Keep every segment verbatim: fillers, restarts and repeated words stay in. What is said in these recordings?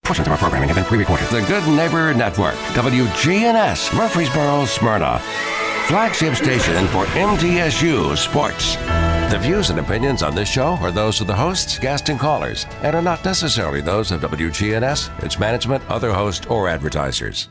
Portions of our programming have been pre-recorded. The Good Neighbor Network, W G N S, Murfreesboro, Smyrna. Flagship station for M T S U Sports. The views and opinions on this show are those of the hosts, guests, and callers, and are not necessarily those of W G N S, its management, other hosts, or advertisers.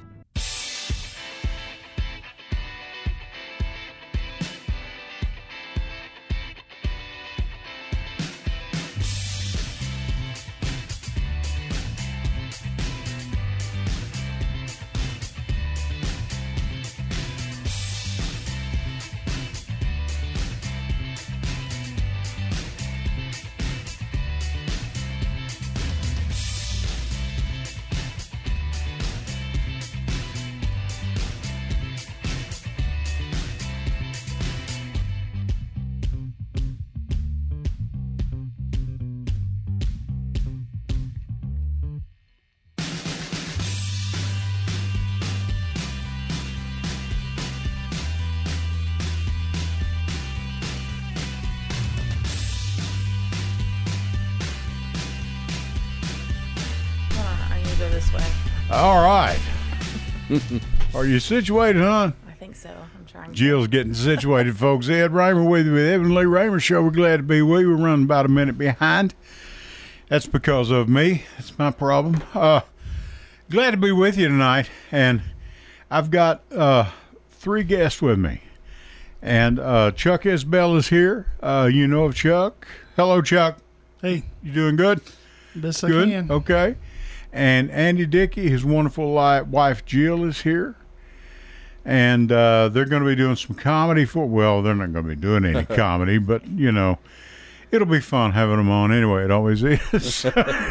All right. Are you situated, hon? I think so. I'm trying. Jill's getting situated, folks. Ed Raymer with you with Evan Lee Raymer Show. We're glad to be with you. We're running about a minute behind. That's because of me. That's my problem. Uh, glad to be with you tonight. And I've got uh, three guests with me. And uh, Chuck Isbell is here. Uh, you know of Chuck. Hello, Chuck. Hey. You doing good? Best Good. I can. Okay. And Andy Dickey, his wonderful wife Jill, is here. And uh, they're going to be doing some comedy for, well, they're not going to be doing any comedy, but, you know, it'll be fun having them on anyway. It always is.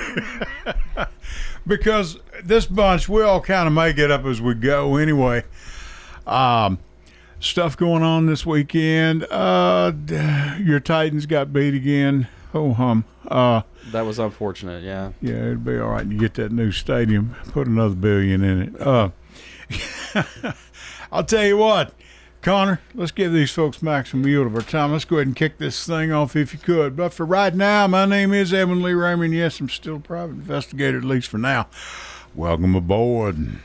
Because this bunch, we all kind of make it up as we go anyway. Um, stuff going on this weekend. Uh, your Titans got beat again. Oh, hum. Uh, that was unfortunate, yeah. Yeah, it'd be all right. You get that new stadium, put another billion in it. Uh, I'll tell you what, Connor, let's give these folks maximum yield of our time. Let's go ahead and kick this thing off if you could. But for right now, my name is Evan Lee Raymer, and yes, I'm still a private investigator, at least for now. Welcome aboard.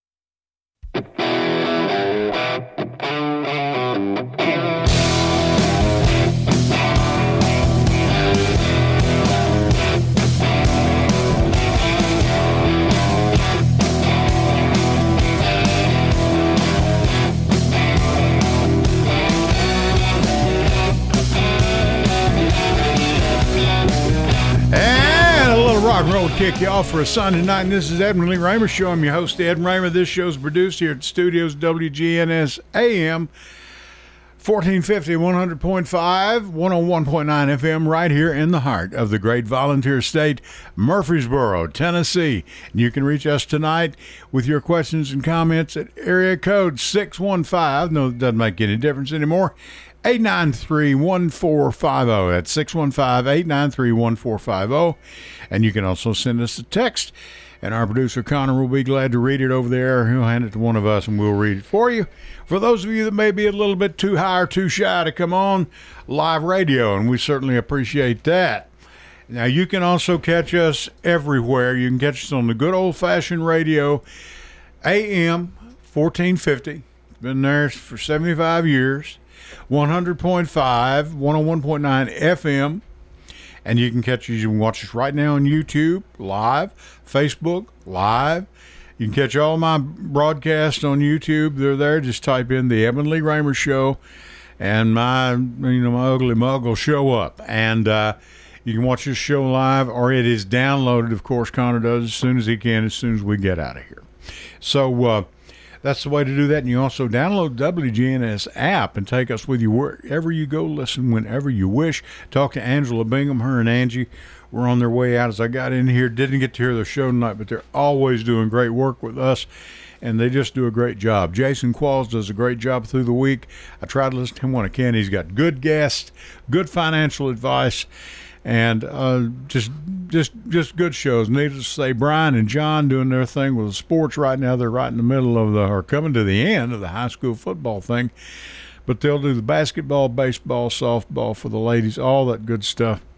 Rock and roll to kick you off for a Sunday night, and this is Edmund Lee Raymer Show. I'm your host, Ed Raymer. This show's produced here at the studios, W G N S A M, fourteen fifty, one hundred point five, one oh one point nine F M, right here in the heart of the great volunteer state, Murfreesboro, Tennessee. And you can reach us tonight with your questions and comments at area code six one five, no, it doesn't make any difference anymore, eight nine three, one four five zero. That's six one five, eight nine three, one four five zero. And you can also send us a text, and our producer Connor will be glad to read it over there. He'll hand it to one of us, and we'll read it for you. For those of you that may be a little bit too high or too shy to come on, live radio, and we certainly appreciate that. Now, you can also catch us everywhere. You can catch us on the good old-fashioned radio, A M fourteen fifty. It's been there for seventy-five years. one hundred point five, one oh one point nine F M. And you can catch us, you can watch us right now on YouTube, live, Facebook, live. You can catch all my broadcasts on YouTube. They're there. Just type in the Evan Lee Raymer Show, and my, you know, my ugly mug will show up. And uh, you can watch this show live, or it is downloaded. Of course, Connor does as soon as he can, as soon as we get out of here. So, uh, that's the way to do that. And you also download the W G N S app and take us with you wherever you go. Listen whenever you wish. Talk to Angela Bingham. Her and Angie were on their way out as I got in here. Didn't get to hear their show tonight, but they're always doing great work with us, and they just do a great job. Jason Qualls does a great job through the week. I try to listen to him when I can. He's got good guests, good financial advice, and uh, just just just good shows. Needless to say, Brian and John doing their thing with the sports right now. They're right in the middle of the, or coming to the end of the high school football thing. But they'll do the basketball, baseball, softball for the ladies, all that good stuff.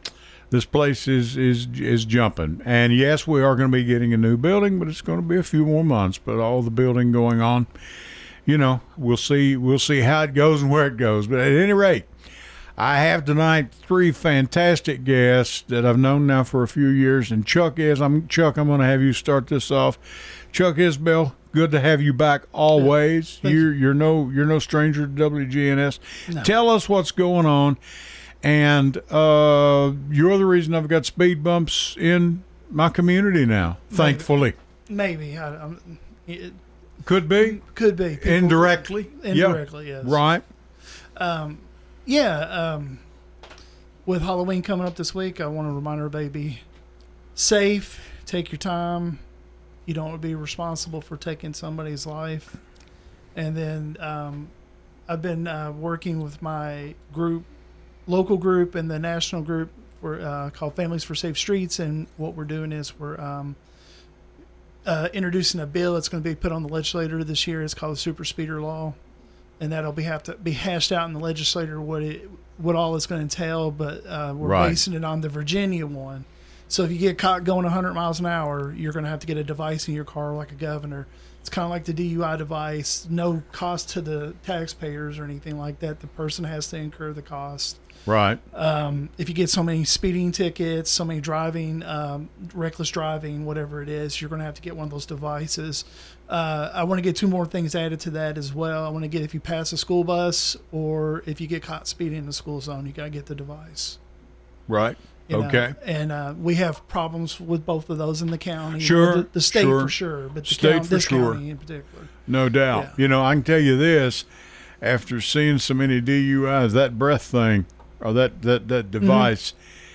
this place is is is jumping. And yes, we are going to be getting a new building, but it's going to be a few more months. But all the building going on, you know, we'll see we'll see how it goes and where it goes. But at any rate, I have tonight three fantastic guests that I've known now for a few years. And Chuck is I'm Chuck. I'm going to have you start this off. Chuck Isbell, good to have you back always. Thank You're you're no you're no stranger to W G N S. No. Tell us what's going on. And uh, you're the reason I've got speed bumps in my community now, thankfully. Maybe. I, I'm, it Could be. could be. People- Indirectly. Indirectly, Yeah. yes. Right. Um, yeah. Um, with Halloween coming up this week, I want to remind everybody be safe, take your time. You don't want to be responsible for taking somebody's life. And then um, I've been uh, working with my group, local group and the national group for, uh, called Families for Safe Streets. And what we're doing is we're um, uh, introducing a bill that's going to be put on the legislature this year. It's called the Super Speeder Law. And that'll be have to be hashed out in the legislature what it what all it's going to entail. But uh, we're Right. basing it on the Virginia one. So if you get caught going one hundred miles an hour, you're going to have to get a device in your car like a governor. It's kind of like the D U I device, no cost to the taxpayers or anything like that. The person has to incur the cost. Right. Um, if you get so many speeding tickets, so many driving, um, reckless driving, whatever it is, you're going to have to get one of those devices. Uh, I want to get two more things added to that as well. I want to get if you pass a school bus or if you get caught speeding in the school zone, you got to get the device. Right. You know, Okay. and uh, we have problems with both of those in the county. Sure, The, the state sure. for sure, but the State county, for this sure. county in particular. No doubt. Yeah. You know, I can tell you this, after seeing so many D U Is, that breath thing or that, that, that device,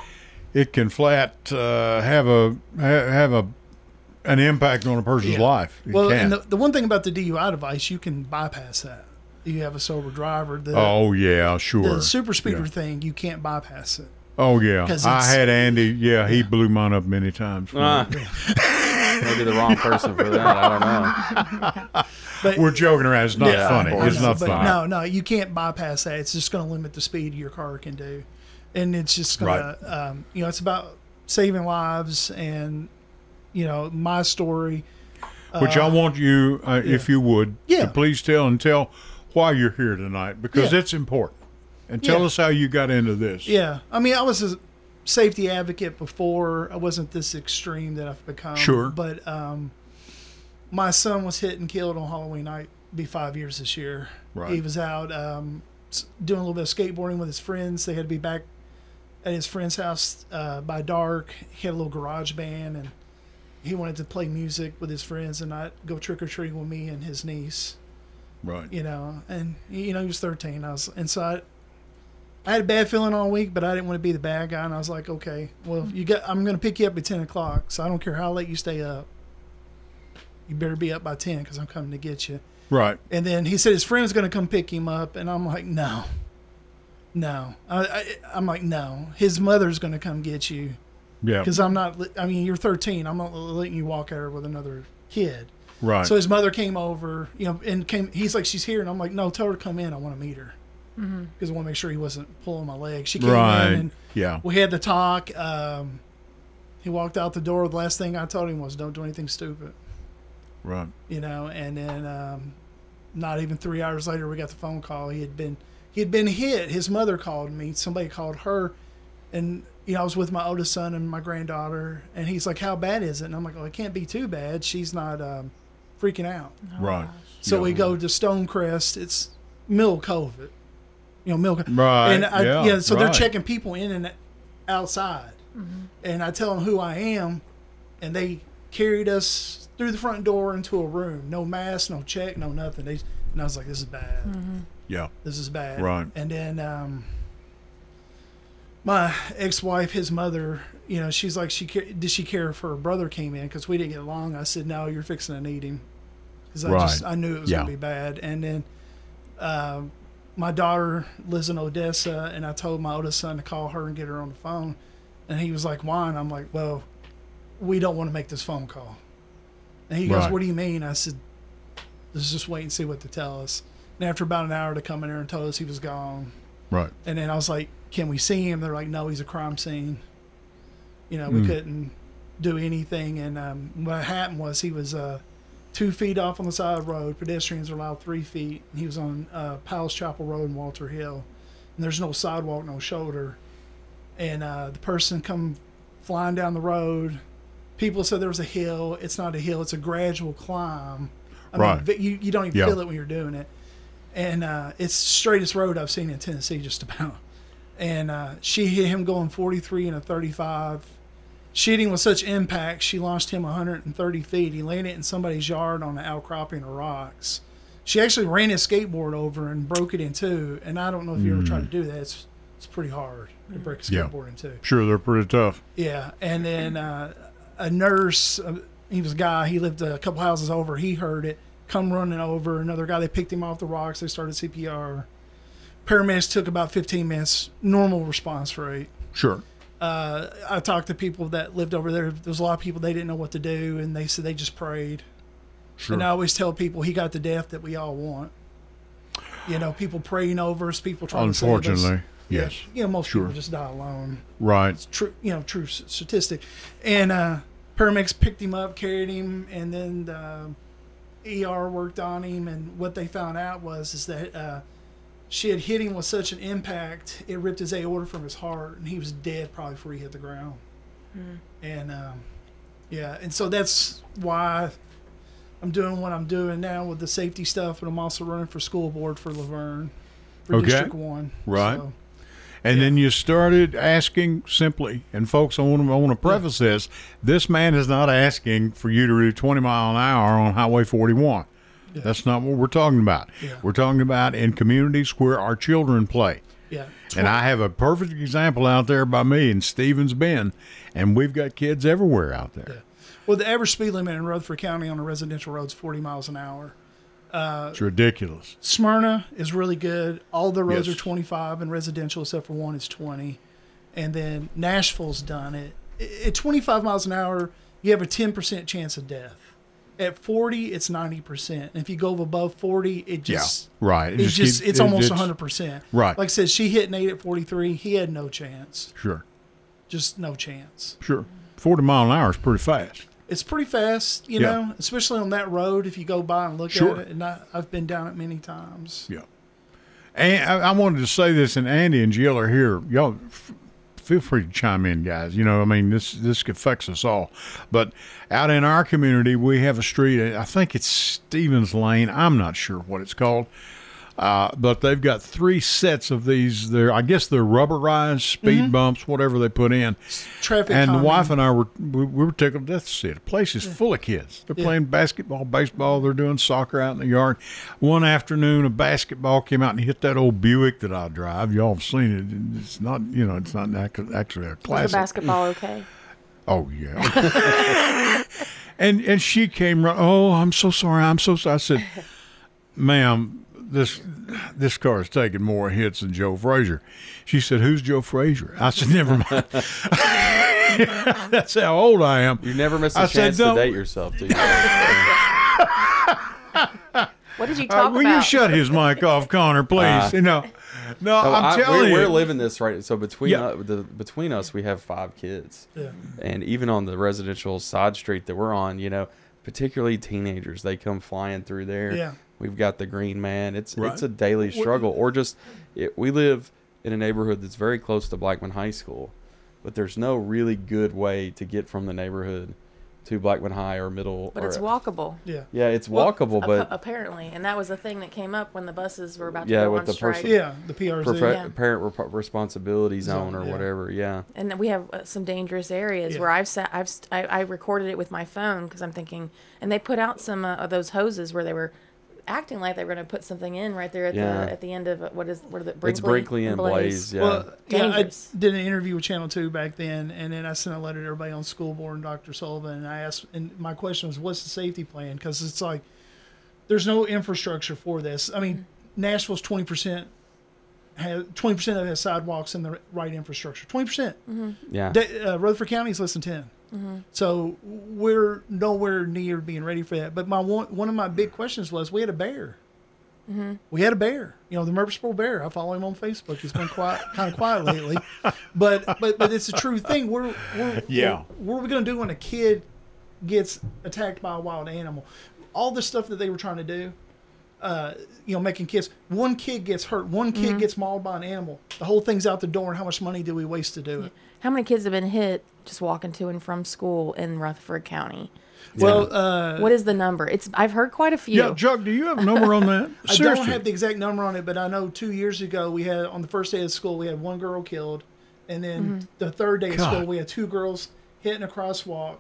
it can flat uh, have a ha- have a an impact on a person's Yeah. life. It Well, can. and the, the one thing about the D U I device, you can bypass that. You have a sober driver. The, oh, yeah, sure. the super speeder Yeah. thing, you can't bypass it. Oh, yeah. 'Cause I it's- had Andy. Yeah, he blew mine up many times. for Ah, me. maybe the wrong person for that. I don't know. But We're joking around. It's not Yeah, funny. of course. It's no, not but funny. No, no, you can't bypass that. It's just going to limit the speed your car can do, and it's just going to, um, you know, it's about saving lives and, you know, my story. Which I want you, uh, yeah. if you would, Yeah. to please tell and tell why you're here tonight because Yeah. it's important. And tell Yeah. us how you got into this. Yeah, I mean, I was a safety advocate before. I wasn't this extreme that I've become. Sure. But um, my son was hit and killed on Halloween night. Be five years this year. Right. He was out um, s- doing a little bit of skateboarding with his friends. They had to be back at his friend's house uh, by dark. He had a little garage band, and he wanted to play music with his friends and not go trick or treating with me and his niece. Right. You know, and you know he was thirteen. I was, and so I, I had a bad feeling all week, but I didn't want to be the bad guy. And I was like, okay, well, you got, I'm going to pick you up at ten o'clock. So I don't care how late you stay up. You better be up by ten because I'm coming to get you. Right. And then he said his friend's going to come pick him up. And I'm like, no, no. I, I, I'm like, no, his mother's going to come get you Yeah. because I'm not, li- I mean, you're thirteen. I'm not letting you walk out with another kid. Right. So his mother came over, you know, and came. He's like, she's here. And I'm like, no, tell her to come in. I want to meet her. Because I want to make sure he wasn't pulling my leg. She came right. in and Yeah. we had the talk. Um, he walked out the door. The last thing I told him was, "Don't do anything stupid," Right. you know. And then, um, not even three hours later, we got the phone call. He had been he had been hit. His mother called me. Somebody called her, and you know, I was with my oldest son and my granddaughter. And he's like, "How bad is it?" And I'm like, "Well, it can't be too bad. She's not um, freaking out." Right. So Yeah. we go to Stonecrest. It's middle of COVID. You know, milk. Right, And I, yeah, yeah, so they're right. checking people in and outside. And I tell them who I am, and they carried us through the front door into a room. No mask, no check, no nothing. They, and I was like, this is bad. Yeah. This is bad. Right. And then um, my ex-wife, his mother, you know, she's like, she ca- did she care if her brother came in? Because we didn't get along. I said, no, you're fixing to need him. Because I Right. just, I knew it was Yeah. going to be bad. And then um, my daughter lives in Odessa, and I told my oldest son to call her and get her on the phone. And he was like, why? And I'm like, well, we don't want to make this phone call. And he goes, Right. what do you mean? I said, let's just wait and see what they tell us. And after about an hour, they come in there and told us he was gone. Right. And then I was like, can we see him? They're like, no, he's a crime scene. You know, we couldn't do anything. And um, what happened was he was uh, two feet off on the side of the road. Pedestrians are allowed three feet. And he was on uh, Powell's Chapel Road in Walter Hill. And there's no sidewalk, no shoulder. And uh, the person come flying down the road. People said there was a hill. It's not a hill. It's a gradual climb. I Right. mean, you, you don't even Yeah. feel it when you're doing it. And uh, it's the straightest road I've seen in Tennessee, just about. And uh, she hit him going forty-three and a thirty-five. She hit him with such impact, she launched him one hundred thirty feet. He landed in somebody's yard on an outcropping of rocks. She actually ran his skateboard over and broke it in two. And I don't know if you ever tried to do that. It's it's pretty hard to break a Yeah. skateboard in two. Sure, they're pretty tough. Yeah, and then uh, a nurse, uh, he was a guy, he lived a couple houses over, he heard it, come running over. Another guy, they picked him off the rocks, they started C P R. Paramedics took about fifteen minutes, normal response rate. Sure. Uh, I talked to people that lived over there. There was a lot of people, they didn't know what to do, and they said they just prayed. Sure. And I always tell people, he got the death that we all want. You know, people praying over us, people trying to save us. Unfortunately, yes. You know, most Sure. people just die alone. Right. True, you know, true s- statistic. And uh, paramedics picked him up, carried him, and then the E R worked on him. And what they found out was is that uh, she had hit him with such an impact, it ripped his aorta from his heart, and he was dead probably before he hit the ground. And um, yeah, and so that's why I'm doing what I'm doing now with the safety stuff, but I'm also running for school board for Laverne, for Okay. District One. Right. So, And then you started asking simply, and folks, I want to I want to preface this: this man is not asking for you to do twenty mile an hour on Highway forty-one. Yeah. That's not what we're talking about. Yeah. We're talking about in communities where our children play. yeah. And I have a perfect example out there by me in Stevens Bend, and we've got kids everywhere out there. Yeah. Well, the average speed limit in Rutherford County on a residential road is forty miles an hour. It's ridiculous. Smyrna is really good. All the roads Yes. are twenty-five, and residential, except for one, is twenty. And then Nashville's done it. I- At twenty-five miles an hour, you have a ten percent chance of death. At forty, it's ninety percent. And if you go above forty, it just Yeah, right. It It's just just, keeps- it's it- almost it's- one hundred percent. Right. Like I said, she hit Nate at forty-three. He had no chance. Sure, Just no chance. sure. forty mile an hour is pretty fast. It's pretty fast, you Yeah. know, especially on that road if you go by and look Sure. at it. And I, I've been down it many times. Yeah. And I, I wanted to say this, and Andy and Jill are here. Y'all f- feel free to chime in, guys. You know, I mean, this this affects us all. But out in our community, we have a street. I think it's Stevens Lane. I'm not sure what it's called. Uh, but they've got three sets of these. They're, I guess they're rubberized speed bumps, whatever they put in. Traffic And the calming. wife and I were we, we were tickled to death to see it. The place is full of kids. They're Yeah. playing basketball, baseball. They're doing soccer out in the yard. One afternoon, a basketball came out and hit that old Buick that I drive. Y'all have seen it. It's not, you know, it's not ac- actually a Was the classic. basketball okay? Oh yeah. and and she came. Right, oh, I'm so sorry. I'm so sorry. I said, ma'am, this this car is taking more hits than Joe Frazier. She said, who's Joe Frazier? I said, never mind. That's how old I am. You never miss a I said, chance to "Don't-" date yourself, do you? What did you All right, talk will about? you shut his mic off, Connor, please? Uh, you know, no, No, I'm I- telling we're, you. we're living this right. So between Yeah. uh, the between us, we have five kids, Yeah. and even on the residential side street that we're on, you know, particularly teenagers, they come flying through there. Yeah. We've got the green man. It's Right. it's a daily struggle. Or just it, we live in a neighborhood that's very close to Blackman High School, but there's no really good way to get from the neighborhood to Blackman High or middle. But or, it's walkable. Yeah. Yeah, it's Well, walkable, Appa- but apparently, and that was the thing that came up when the buses were about to Yeah, go with on the strike. person- Yeah. The P R Z. Profe- Yeah. parent rep- responsibility zone or yeah. whatever. Yeah. And then we have uh, some dangerous areas Yeah. where I've sat, I've st- I, I recorded it with my phone because I'm thinking, and they put out some uh, of those hoses where they were acting like they were going to put something in right there at Yeah. the at the end of uh, what is what are the Brinkley, It's Brinkley and Blaze. Yeah. Well, yeah, I Dangerous. did an interview with Channel two back then, and then I sent a letter to everybody on school board and Doctor Sullivan, and I asked, and my question was, what's the safety plan? Because it's like, there's no infrastructure for this. I mean, Nashville's twenty percent has twenty percent of it has sidewalks and the right infrastructure. twenty percent. yeah. Da- uh, Rutherford County is less than ten. So we're nowhere near being ready for that. But my one, one of my big questions was, we had a bear. Mm-hmm. We had a bear, you know, the Murfreesboro Bear. I follow him on Facebook. He's been quiet, kind of quiet lately, but but but it's a true thing. We're, we're Yeah. we're- what are we going to do when a kid gets attacked by a wild animal? All the stuff that they were trying to do, uh, you know, making kids. One kid gets hurt. One kid gets mauled by an animal. The whole thing's out the door. And how much money do we waste to do it? How many kids have been hit just walking to and from school in Rutherford County? Well, uh, What is the number? It's I've heard quite a few. Yeah, Chuck, do you have a number on that? I Seriously. don't have the exact number on it, but I know two years ago we had on the first day of school we had one girl killed, and then Mm-hmm. the third day of God. school we had two girls hit in a crosswalk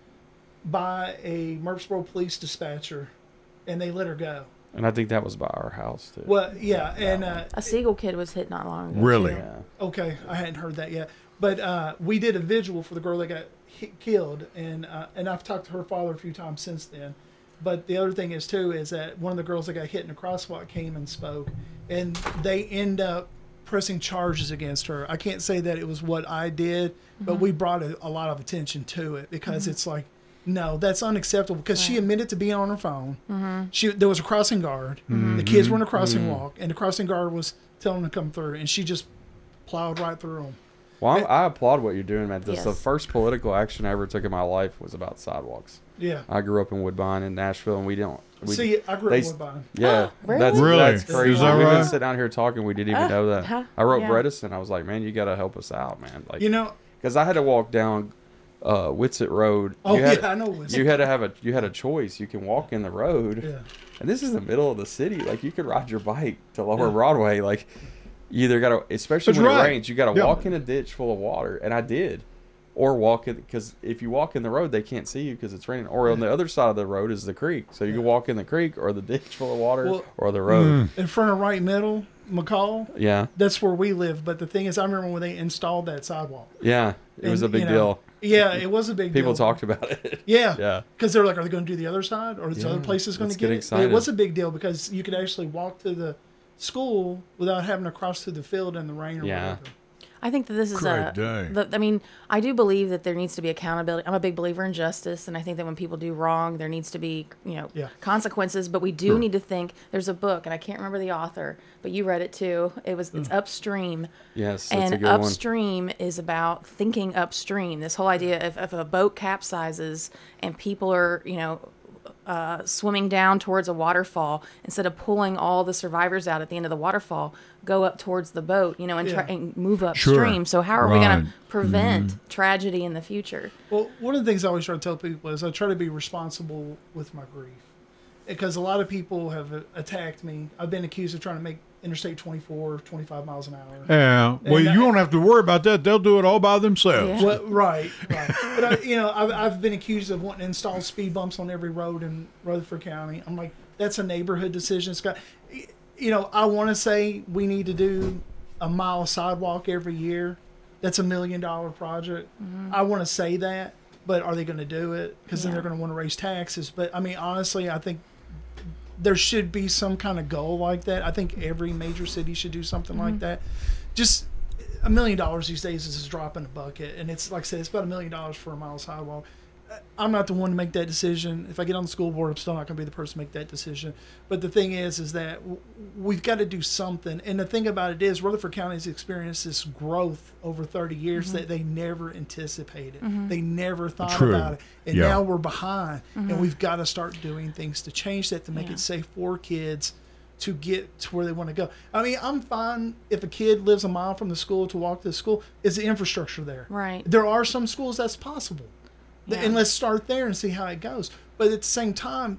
by a Murfreesboro police dispatcher, and they let her go. And I think that was by our house too. Well, yeah, and uh, A Siegel kid was hit not long ago. Really? too. Yeah. okay, I hadn't heard that yet, but uh, we did a vigil for the girl that got hit, killed, and uh, and I've talked to her father a few times since then. But the other thing is too is that one of the girls that got hit in a crosswalk came and spoke, and they end up pressing charges against her. I can't say that it was what I did, but we brought a, a lot of attention to it because it's like, no, that's unacceptable. Because she admitted to being on her phone. She there was a crossing guard. The kids were in a crossing walk, and the crossing guard was telling them to come through, and she just plowed right through them. Well, I'm, I applaud what you're doing, man. This, The Yes. first political action I ever took in my life was about sidewalks. Yeah. I grew up in Woodbine in Nashville, and we don't. We, See, I grew up they- in Woodbine. Yeah, Really? that's Really? that's Is crazy. that We've been right? sitting down here talking. We didn't even Ah, know that. huh, I wrote yeah. Bredesen. I was like, man, you got to help us out, man. Like, You know, because I had to walk down uh, Whitsett Road. oh you had, yeah, I know. Whitsett. You had to have a you had a choice. You can walk in the road, Yeah. and this is the middle of the city. Like you could ride your bike to Lower Broadway. Like you either got to, especially That's when right. it rains, you got to Yeah. walk in a ditch full of water, and I did. Or walk in, because if you walk in the road, they can't see you because it's raining. Or on the other side of the road is the creek, so you can walk in the creek or the ditch full of water Well- or the road. In front of right middle, McCall, Yeah, that's where we live. But the thing is, I remember when they installed that sidewalk. yeah, it was a And, big you know, deal. Yeah, it was a big People deal. talked about it. Yeah. Yeah. Because they were like, are they going to do the other side? Or is Yeah, other places going to let's get, get it? But excited. it was a big deal because you could actually walk to the school without having to cross through the field in the rain or Yeah. whatever. I think that this is Great a. day. The, I mean, I do believe that there needs to be accountability. I'm a big believer in justice, and I think that when people do wrong, there needs to be, you know, Yeah. consequences. But we do need to think. There's a book, and I can't remember the author, but you read it too. It was it's Upstream, Yes, that's a and good one. upstream is about thinking upstream. This whole idea of if a boat capsizes and people are, you know. Uh, swimming down towards a waterfall, instead of pulling all the survivors out at the end of the waterfall, go up towards the boat, you know, and try Yeah. and move Sure. upstream. So how are we going Right. to prevent tragedy in the future? Well, one of the things I always try to tell people is I try to be responsible with my grief. Because a lot of people have uh, attacked me. I've been accused of trying to make Interstate twenty-four, twenty-five miles an hour. Yeah. Well, And I- you won't have to worry about that. They'll do it all by themselves. Yeah. Well, right, right. But I, you know, I've, I've been accused of wanting to install speed bumps on every road in Rutherford County. I'm like, that's a neighborhood decision. It's got, you know, I want to say we need to do a mile of sidewalk every year. That's a million dollar project. I want to say that, but are they going to do it? Because then Yeah. they're going to want to raise taxes. But I mean, honestly, I think there should be some kind of goal like that. I think every major city should do something like that. Just a million dollars these days is a drop in a bucket, and it's like I said, it's about a million dollars for a mile of sidewalk. I'm not the one to make that decision. If I get on the school board, I'm still not going to be the person to make that decision. But the thing is, is that w- we've got to do something. And the thing about it is, Rutherford County has experienced this growth over thirty years that they never anticipated. They never thought True. about it, and Yeah. now we're behind. And we've got to start doing things to change that to make Yeah. it safe for kids to get to where they want to go. I mean, I'm fine if a kid lives a mile from the school to walk to the school. Is the infrastructure there? Right. There are some schools that's possible. Yeah. And let's start there and see how it goes. But at the same time,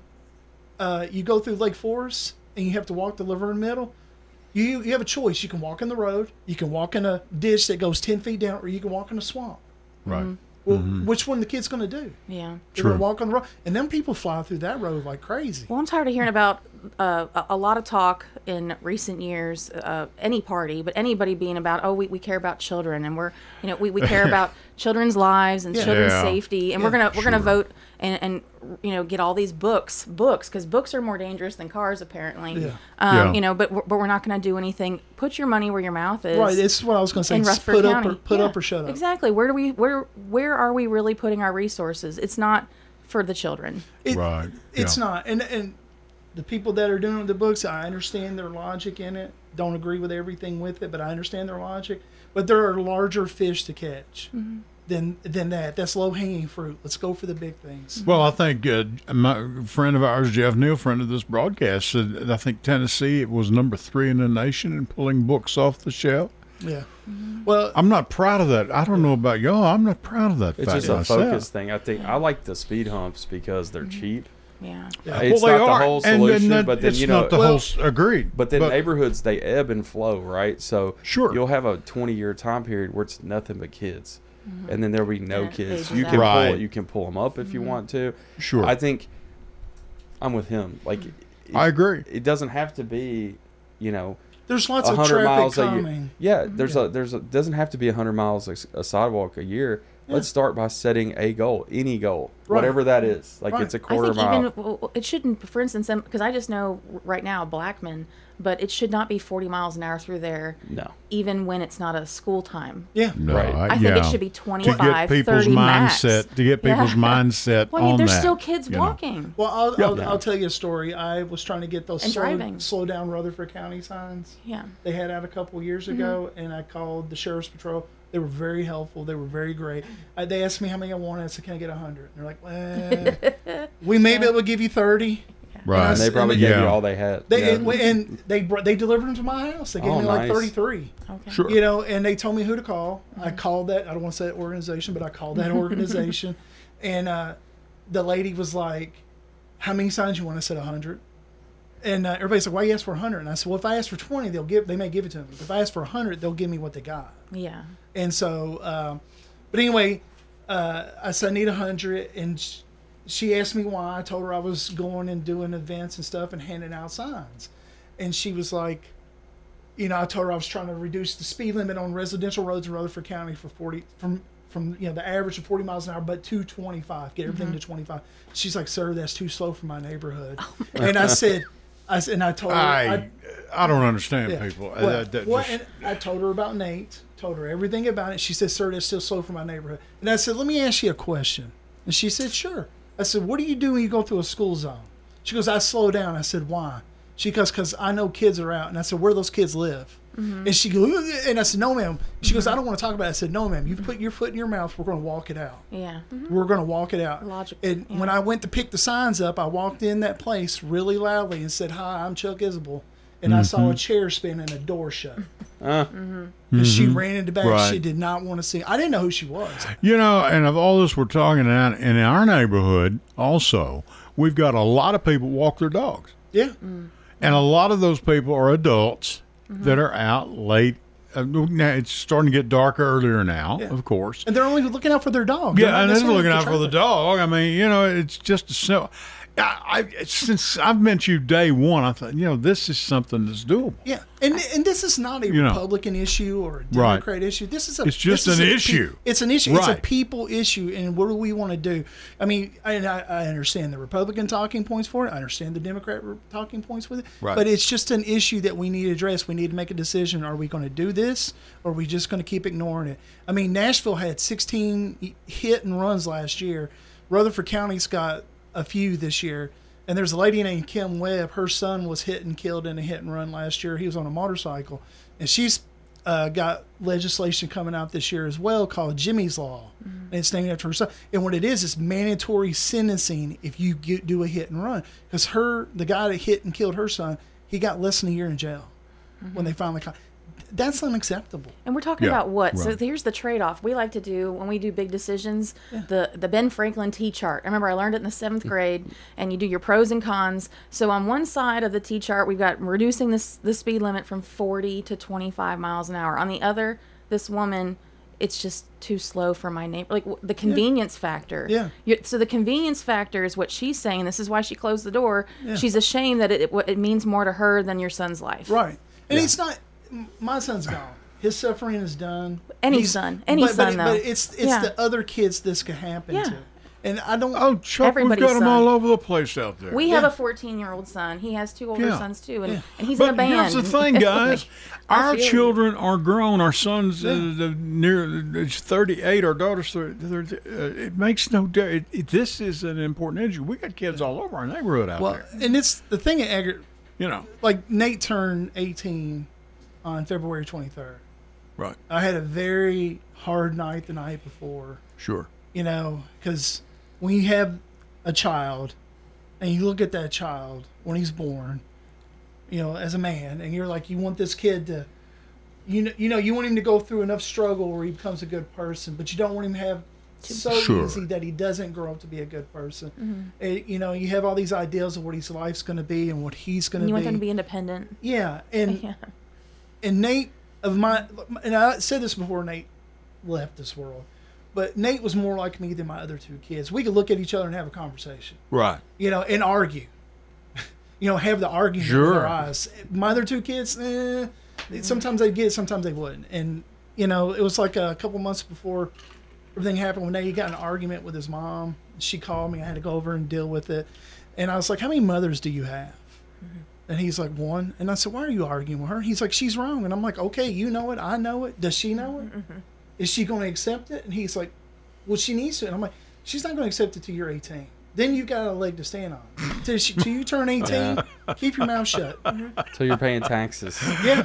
uh, you go through Lake Forest and you have to walk to Laverne Middle. You you have a choice. You can walk in the road, you can walk in a ditch that goes ten feet down, or you can walk in a swamp. Right. Well, which one the kid's going to do? Yeah. They're going True. to walk on the road. And then people fly through that road like crazy. Well, I'm tired of hearing about uh, a- a lot of talk in recent years, uh, any party, but anybody being about, oh, we, we care about children, and we're, you know, we, we care about children's lives and Yeah. children's Yeah. safety, and Yeah, we're gonna we're gonna sure. vote and, and you know get all these books books because books are more dangerous than cars apparently. Yeah. Um, Yeah. You know, but we're, but we're not gonna do anything. Put your money where your mouth is. Right, this is what I was going to say. in Just Rutherford put County. up or put Yeah, up or shut up. Exactly. Where do we where where are we really putting our resources? It's not for the children. It- Right. It's Yeah. not. And and the people that are doing the books, I understand their logic in it. Don't agree with everything with it, but I understand their logic. But there are larger fish to catch mm-hmm. than than that. That's low hanging fruit. Let's go for the big things. Well, I think uh, my friend of ours, Jeff Neal, friend of this broadcast, said I think Tennessee was number three in the nation in pulling books off the shelf. Yeah. Mm-hmm. Well, I'm not proud of that. I don't know about y'all. I'm not proud of that. It's fact just a myself. focus thing. I think I like the speed humps because they're cheap. Yeah. Yeah. It's well, not they the are. whole And solution, then that, but then it's you know, not the well, whole. s- Agreed. but then but, neighborhoods they ebb and flow, right? So Sure. you'll have a twenty year time period where it's nothing but kids, mm-hmm. and then there'll be no Yeah, kids. ages You out. can Right. pull you can pull them up if Mm-hmm. you want to. Sure. I think I'm with him. Like it, I agree. It doesn't have to be, you know, there's lots a of hundred traffic miles a coming. year. Yeah, there's a there's a doesn't have to be a hundred miles a, a sidewalk a year. Let's start by setting a goal, any goal, Right. whatever that is. Like Right. it's a I quarter think mile. even well, it shouldn't. For instance, because I just know right now Blackman, but it should not be forty miles an hour through there, no, even when it's not a school time. Yeah. No, Right. I think yeah. it should be to get twenty-five, people's thirty max. mindset to get Yeah. people's mindset Well, I mean, on there's that, still kids you know. walking. Well, I'll, Yeah. I'll, Yeah. I'll tell you a story. I was trying to get those And slow, driving. slow down Rutherford County signs. Yeah. They had out a couple years ago, and I called the Sheriff's Patrol. They were very helpful. They were very great. I, they asked me how many I wanted. I said, "Can I get a hundred?" And they're like, well, "We may be able to give you thirty." Right. and they probably gave Yeah. you all they had. They yeah. and, and they br- they delivered them to my house. They gave Oh, me like nice. thirty-three. Okay. Sure. You know, and they told me who to call. I called that. I don't want to say that organization, but I called that organization, and uh, the lady was like, "How many signs you want?" I said a hundred. And uh, everybody's like, "Why you ask for a hundred?" And I said, "Well, if I ask for twenty, they'll give. They may give it to me. If I ask for a hundred, they'll give me what they got." Yeah. And so, um, but anyway, uh, I said I need a hundred, and sh- she asked me why. I told her I was going and doing events and stuff and handing out signs, and she was like, you know, I told her I was trying to reduce the speed limit on residential roads in Rutherford County for forty from from you know the average of forty miles an hour, but to twenty-five. Get everything Mm-hmm. to twenty-five. She's like, "Sir, that's too slow for my neighborhood." And I said, I s- and I told her, I I, I don't understand yeah. people. Uh, Well, that- that well, just- and I told her about Nate, told her everything about it. She said, "Sir, that's still slow for my neighborhood." And I said, "Let me ask you a question." And she said, "Sure." I said, "What do you do when you go through a school zone?" She goes, "I slow down." I said, "Why?" She goes, "Because I know kids are out." And I said, "Where do those kids live?" Mm-hmm. And she goes, and I said, "No, ma'am." She goes, "I don't want to talk about it." I said, "No, ma'am. You put your foot in your mouth. We're going to walk it out. Yeah. We're going to walk it out." Logic- And yeah. when I went to pick the signs up, I walked in that place really loudly and said, "Hi, I'm Chuck Isabel." And I saw a chair spin and a door shut. Uh, And she ran into back. Right. She did not want to see. I didn't know who she was. You know, and of all this we're talking about, in our neighborhood also, we've got a lot of people walk their dogs. Yeah. And a lot of those people are adults Mm-hmm. that are out late. Uh, now it's starting to get dark earlier now, Yeah. of course. And they're only looking out for their dog. They're Yeah, not and they're necessarily looking out for the traffic. dog. I mean, you know, it's just a simple. I, I since I've met you day one, I thought, you know, this is something that's doable. Yeah, and and this is not a You know. Republican issue or a Right. Democrat issue. This is a. It's just this is an a pe- issue. it's an issue. It's a Right. people issue, and what do we want to do? I mean, I, and I, I understand the Republican talking points for it. I understand the Democrat re- talking points with it. Right. But it's just an issue that we need to address. We need to make a decision. Are we going to do this, or are we just going to keep ignoring it? I mean, Nashville had sixteen hit and runs last year. Rutherford County's got a few this year. And there's a lady named Kim Webb. Her son was hit and killed in a hit and run last year. He was on a motorcycle. And she's uh, got legislation coming out this year as well called Jimmy's Law. And it's named after her son. And what it is, is mandatory sentencing if you get, do a hit and run. Because her, the guy that hit and killed her son, he got less than a year in jail when they finally caught. That's unacceptable. And we're talking Yeah, about what? So right. here's the trade-off. We like to do when we do big decisions, the the Ben Franklin T chart. I remember I learned it in the seventh grade, and you do your pros and cons. So on one side of the T chart, we've got reducing this the speed limit from forty to twenty-five miles an hour. On the other, this woman, it's just too slow for my neighbor. Like w- the convenience factor. Yeah. you so the convenience factor is what she's saying. This is why she closed the door. She's ashamed that it, it it means more to her than your son's life. Right. And it's not, my son's gone. His suffering is done. Any He's- son. Any but, son, but, though. But it's it's Yeah. the other kids this could happen Yeah. to. And I don't. Oh, Chuck, Everybody's we've got them son. all over the place out there. We have a fourteen-year-old son. He has two older Yeah. sons too, and, Yeah. and he's but in a band. here's the thing, guys. I Our feel you. children are grown. Our son's uh, the near it's thirty-eight. Our daughter's thirty. Uh, it makes no difference. It, it, this is an important issue. We got kids all over our neighborhood out Well, there. and it's the thing. At Agri- You know, like Nate turned eighteen on February twenty-third. right? I had a very hard night the night before. Sure. You know, because when you have a child and you look at that child when he's born, you know, as a man, and you're like, you want this kid to, you know, you know, you want him to go through enough struggle where he becomes a good person, but you don't want him to have so Sure. easy that he doesn't grow up to be a good person. Mm-hmm. Eh, you know, you have all these ideals of what his life's going to be and what he's going to You be. want them to be independent. Yeah, and Yeah. and Nate of my and I said this before Nate left this world, but Nate was more like me than my other two kids. We could look at each other and have a conversation, Right. you know, and argue. You know, have the argument Sure. with our eyes. My other two kids, eh, sometimes they get it, sometimes they wouldn't. And you know, it was like a couple months before everything happened when Nate got in an argument with his mom. She called me. I had to go over and deal with it. And I was like, "How many mothers do you have?" And he's like, "One." And I said, "Why are you arguing with her?" He's like, "She's wrong." And I'm like, "Okay, you know it. I know it. Does she know it? Is she going to accept it?" And he's like, "Well, she needs to." And I'm like, "She's not going to accept it till you're eighteen. Then you got a leg to stand on. Till, she, till you turn eighteen, keep your mouth shut." Till you're paying taxes Yeah,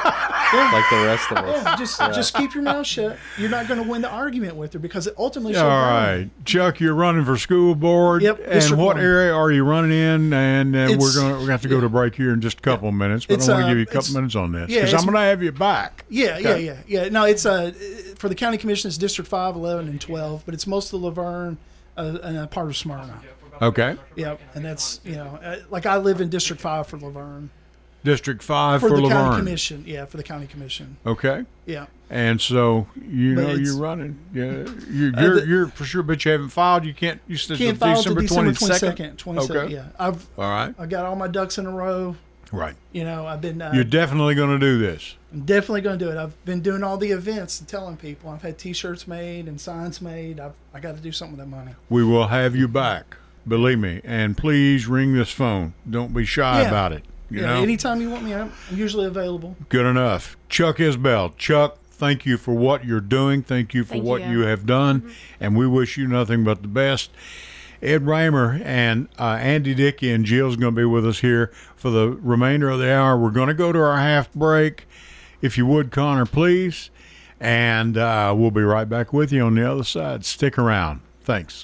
like the rest of us. yeah. Just just keep your mouth shut. You're not going to win the argument with her because ultimately she'll All burn. right, Chuck, you're running for school board. Yep, And District what one. area are you running in? And uh, we're It's- going to we have to go to break here in just a couple of minutes, but It's, I want to uh, give you a couple it's- minutes on this yeah, because it's- I'm going to have you back. Yeah, yeah, Okay. yeah, yeah. No, it's uh for the county commission. It's District five, eleven, and twelve, but it's most of Laverne uh, and a part of Smyrna. Okay. Yep, and that's you know uh, like I live in District five for Laverne. District five For, for, the county Laverne. commission, yeah, for the county commission, Okay. yeah. And so you But know it's- you're running. Yeah, you're Uh, you're, the- you're for sure, but you haven't filed. You can't. You said Can't file December until December twenty-second. twenty-second. Okay. Yeah, I've All right. I got all my ducks in a row. Right. You know, I've been uh, You're definitely going to do this. I'm definitely going to do it. I've been doing all the events and telling people. I've had T-shirts made and signs made. I've I got to do something with that money. We will have you back. Believe me. And please ring this phone. Don't be shy Yeah. about it. You yeah, know. anytime you want me, I'm, I'm usually available. Good enough. Chuck Isbell. Chuck, thank you for what you're doing. Thank you for Thank what you. you have done. And we wish you nothing but the best. Ed Reimer and uh, Andy Dickey and Jill's going to be with us here for the remainder of the hour. We're going to go to our half break. If you would, Connor, please. And uh, we'll be right back with you on the other side. Stick around. Thanks.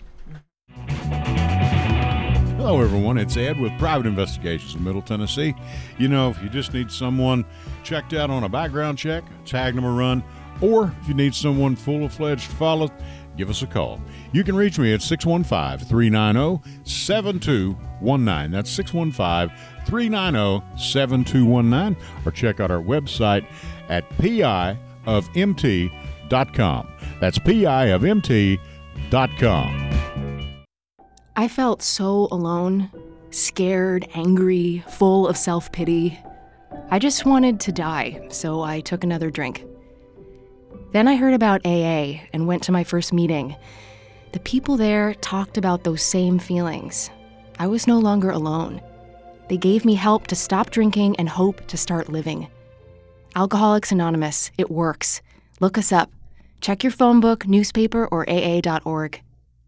Hello, everyone. It's Ed with Private Investigations in Middle Tennessee. You know, if you just need someone checked out on a background check, tag them a run, or if you need someone full-fledged to follow, give us a call. You can reach me at six one five, three nine zero, seven two one nine. That's six one five, three nine zero, seven two one nine. Or check out our website at P I of M T dot com. That's P I of M T dot com. I felt so alone, scared, angry, full of self-pity. I just wanted to die, so I took another drink. Then I heard about A A and went to my first meeting. The people there talked about those same feelings. I was no longer alone. They gave me help to stop drinking and hope to start living. Alcoholics Anonymous, it works. Look us up. Check your phone book, newspaper, or A A dot org.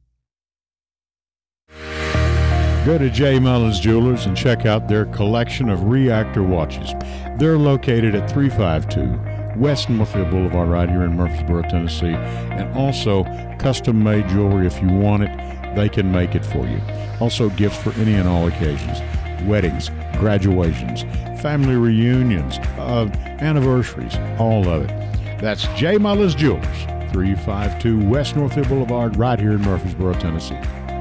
Go to J. Mullins Jewelers and check out their collection of reactor watches. They're located at three five two West Northfield Boulevard right here in Murfreesboro, Tennessee. And also custom-made jewelry. If you want it, they can make it for you. Also gifts for any and all occasions. Weddings, graduations, family reunions, uh, anniversaries, all of it. That's J. Mullins Jewelers, three five two West Northfield Boulevard right here in Murfreesboro, Tennessee.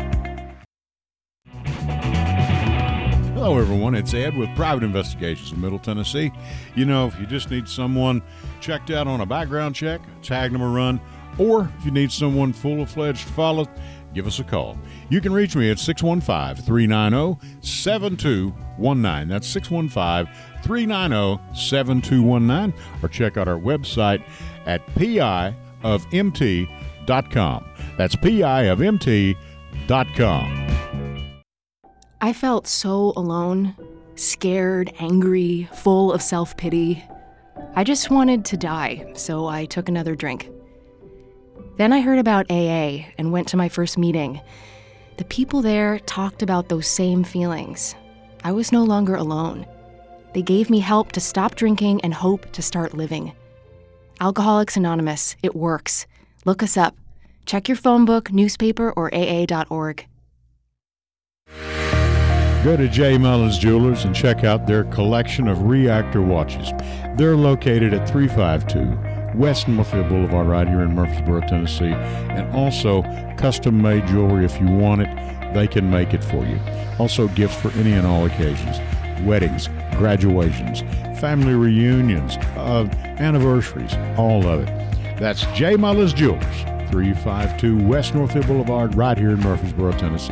Hello, everyone. It's Ed with Private Investigations in Middle Tennessee. You know, if you just need someone checked out on a background check, tag them a run, or if you need someone full-fledged to follow, give us a call. You can reach me at six one five, three nine zero, seven two one nine. That's six one five, three nine zero, seven two one nine. Or check out our website at P I of M T dot com. That's P I of M T dot com. I felt so alone, scared, angry, full of self-pity. I just wanted to die, so I took another drink. Then I heard about A A and went to my first meeting. The people there talked about those same feelings. I was no longer alone. They gave me help to stop drinking and hope to start living. Alcoholics Anonymous, it works. Look us up. Check your phone book, newspaper, or A A dot org. Go to J. Mullins Jewelers and check out their collection of reactor watches. They're located at three five two West Northfield Boulevard right here in Murfreesboro, Tennessee. And also custom-made jewelry. If you want it, they can make it for you. Also gifts for any and all occasions. Weddings, graduations, family reunions, uh, anniversaries, all of it. That's J. Mullins Jewelers, three five two West Northfield Boulevard right here in Murfreesboro, Tennessee.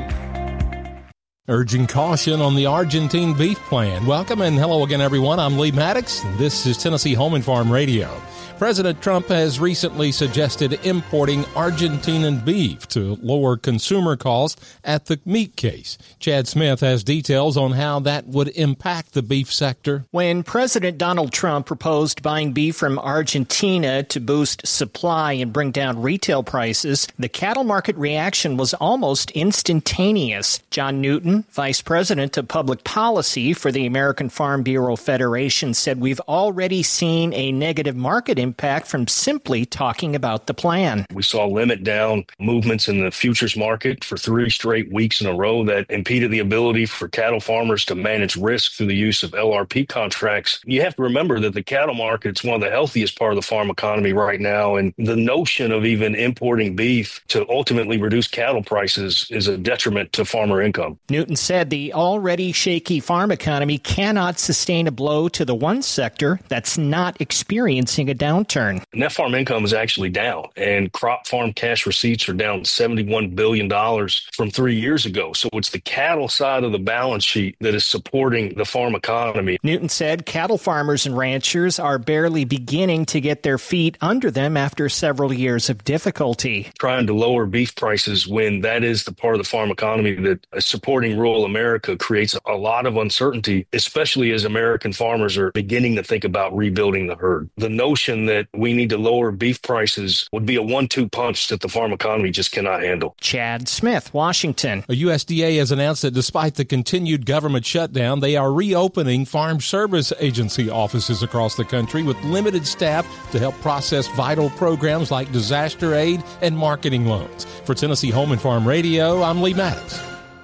Urging caution on the Argentine beef plan. Welcome and hello again, everyone. I'm Lee Maddox, and this is Tennessee Home and Farm Radio. President Trump has recently suggested importing Argentinian beef to lower consumer costs at the meat case. Chad Smith has details on how that would impact the beef sector. When President Donald Trump proposed buying beef from Argentina to boost supply and bring down retail prices, the cattle market reaction was almost instantaneous. John Newton, Vice President of Public Policy for the American Farm Bureau Federation, said we've already seen a negative market impact from simply talking about the plan. We saw limit down movements in the futures market for three straight weeks in a row that impeded the ability for cattle farmers to manage risk through the use of L R P contracts. You have to remember that the cattle market is one of the healthiest part of the farm economy right now, and the notion of even importing beef to ultimately reduce cattle prices is a detriment to farmer income. Newton said the already shaky farm economy cannot sustain a blow to the one sector that's not experiencing a downturn. Net farm income is actually down, and crop farm cash receipts are down seventy-one billion dollars from three years ago. So it's the cattle side of the balance sheet that is supporting the farm economy. Newton said cattle farmers and ranchers are barely beginning to get their feet under them after several years of difficulty. Trying to lower beef prices when that is the part of the farm economy that is supporting rural America creates a lot of uncertainty, especially as American farmers are beginning to think about rebuilding the herd. The notion that we need to lower beef prices would be a one two punch that the farm economy just cannot handle. Chad Smith, Washington. A U S D A has announced that despite the continued government shutdown, they are reopening Farm Service Agency offices across the country with limited staff to help process vital programs like disaster aid and marketing loans. For Tennessee Home and Farm Radio, I'm Lee Maddox.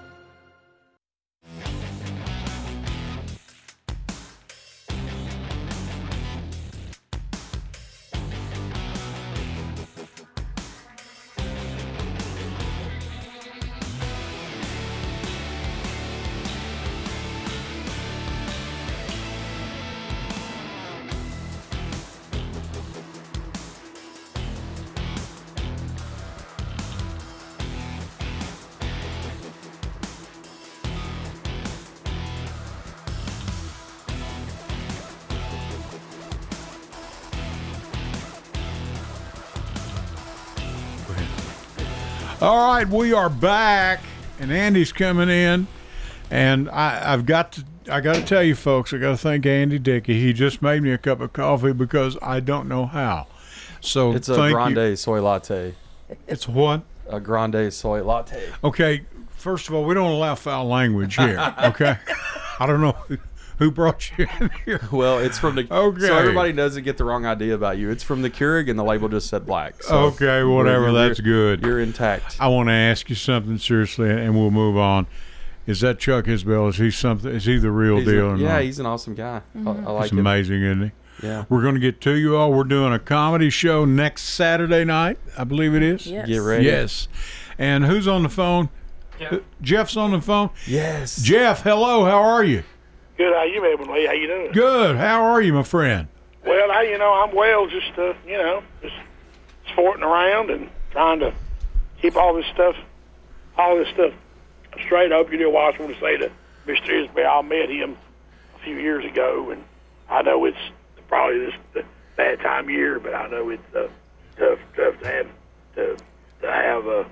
All right, we are back, and Andy's coming in, and I, I've got to. I got to tell you, folks, I got to thank Andy Dickey. He just made me a cup of coffee because I don't know how. So It's a thank grande you. soy latte. It's what? A grande soy latte. Okay, first of all, we don't allow foul language here. Okay, I don't know who, who brought you in here. Well, it's from the Okay. so everybody doesn't get the wrong idea about you. It's from the Keurig, and the label just said black. So Okay, whatever, you're- that's good. You're intact. I want to ask you something seriously, and we'll move on. Is that Chuck Isbell? Is he something? Is he the real He's a- deal or yeah, not? he's an awesome guy. I, I like He's him. amazing, isn't he? Yeah. We're going to get to you all. We're doing a comedy show next Saturday night, I believe it is. Yes. Get ready. Yes. And who's on the phone? Jeff. Jeff's on the phone. Yes. Jeff, hello. How are you? Good. How you been, Lee? How you doing? Good. How are you, my friend? Well, I, you know, I'm well. Just, uh, you know, just sporting around and trying to keep all this stuff, all this stuff straight. I hope you do. I just want to say to Mister Isbell, I met him a few years ago, and I know it's probably this the bad time of year, but I know it's uh, tough, tough to have to to have uh,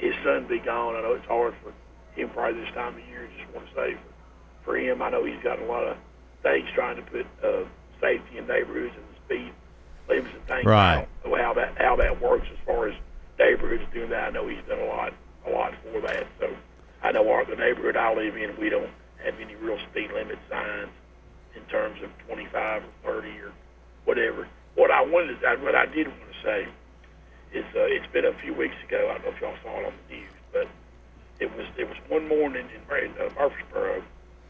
his son be gone. I know it's hard for him probably this time of year. Just want to say for, for him, I know he's got a lot of things trying to put uh, safety in neighborhoods and the speed limits and things. Right. I don't know how that how that works as far as neighborhoods doing that. I know he's done a lot a lot for that. So I know our the neighborhood I live in, we don't have any real speed limit signs in terms of twenty-five or thirty or whatever. What I wanted, to, what I did want to say is, uh, it's been a few weeks ago. I don't know if y'all saw it on the news, but it was it was one morning in, in uh, Murfreesboro.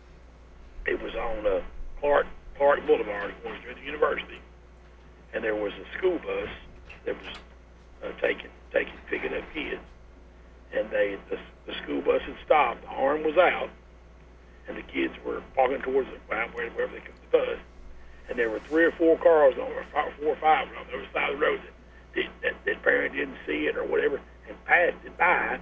It was on uh, Clark Clark Boulevard, going through the university, and there was a school bus that was uh, taking taking picking up kids, and they the, the school bus had stopped. The horn was out, and the kids were walking towards the wherever they took the bus, and there were three or four cars on, or five, four or five on the other side of the road that, that, that parent didn't see it or whatever and passed it by.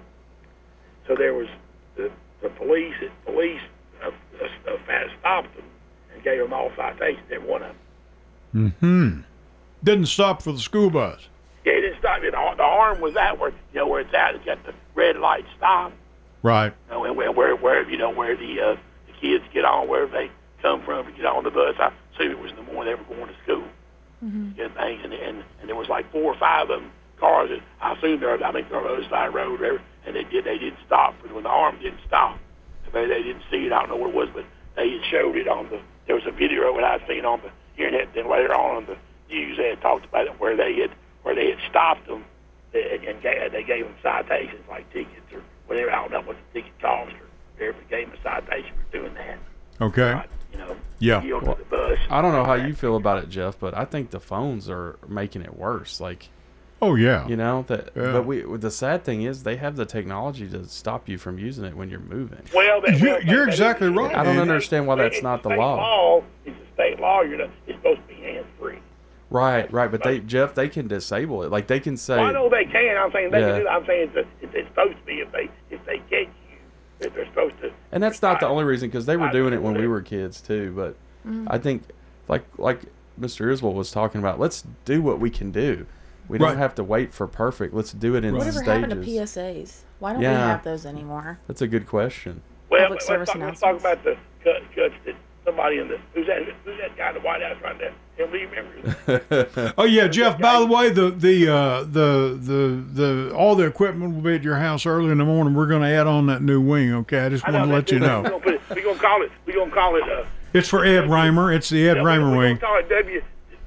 So there was the, the police. Police uh, uh, uh, stopped them and gave them all citations. Every one of them. Mm-hmm. Didn't stop for the school bus. Yeah, it didn't stop. The, the arm was out where you know where it's at. It's got the red light stop. Right. You know, and where, where where you know where the uh, the kids get on, wherever they come from to get on the bus. I assume it was in the morning they were going to school. Mm-hmm. Get things, and, and and there was like four or five of them cars. That I assume they're I think they're on the other side of the road, or whatever, and they did they didn't stop when the arm didn't stop. They they didn't see it. I don't know what it was, but they had showed it on the. There was a video of it I'd seen on the internet. Then later on on the news, they had talked about it where they had where they had stopped them and, and gave, they gave them citations like tickets or whatever. I don't know what the ticket cost or whatever. Gave them a citation for doing that. Okay. Right, you know. Yeah. Well, the bus. I don't know how you feel about it, Jeff, but I think the phones are making it worse. Like, oh yeah, you know that. Yeah. But we. The sad thing is, they have the technology to stop you from using it when you're moving. Well, that, you're, well, you're that, exactly that, right. I don't man. understand why that's it's not the state law. law. It's a state law. You're not. It's supposed to be hands free. Right, right. But they, Jeff, they can disable it. Like they can say. Well, I know they can. I'm saying they Yeah. can do that. I'm saying it's, it's, it's supposed to be if they if they get you. If they're supposed to. And that's not the only reason, because they were doing it when we were kids too. But Mm. I think, like like Mister Iswell was talking about, let's do what we can do. We don't Right. have to wait for perfect. Let's do it in Whatever stages. happened to P S As? Why don't Yeah. we have those anymore? That's a good question. Well, Public let's service talk, let's talk announcements. about the judge, judge that somebody in the who's that who's that guy in the White House right there? Him, do you remember? Oh yeah, Jeff. By the way, the the uh, the the the all the equipment will be at your house early in the morning. We're going to add on that new wing. Okay, I just I want to know, let you We're know. gonna, put it, we're gonna call it. We're gonna call it. Uh, It's for Ed Reimer. It's the Ed yeah, Reimer we're, we're wing. gonna call it W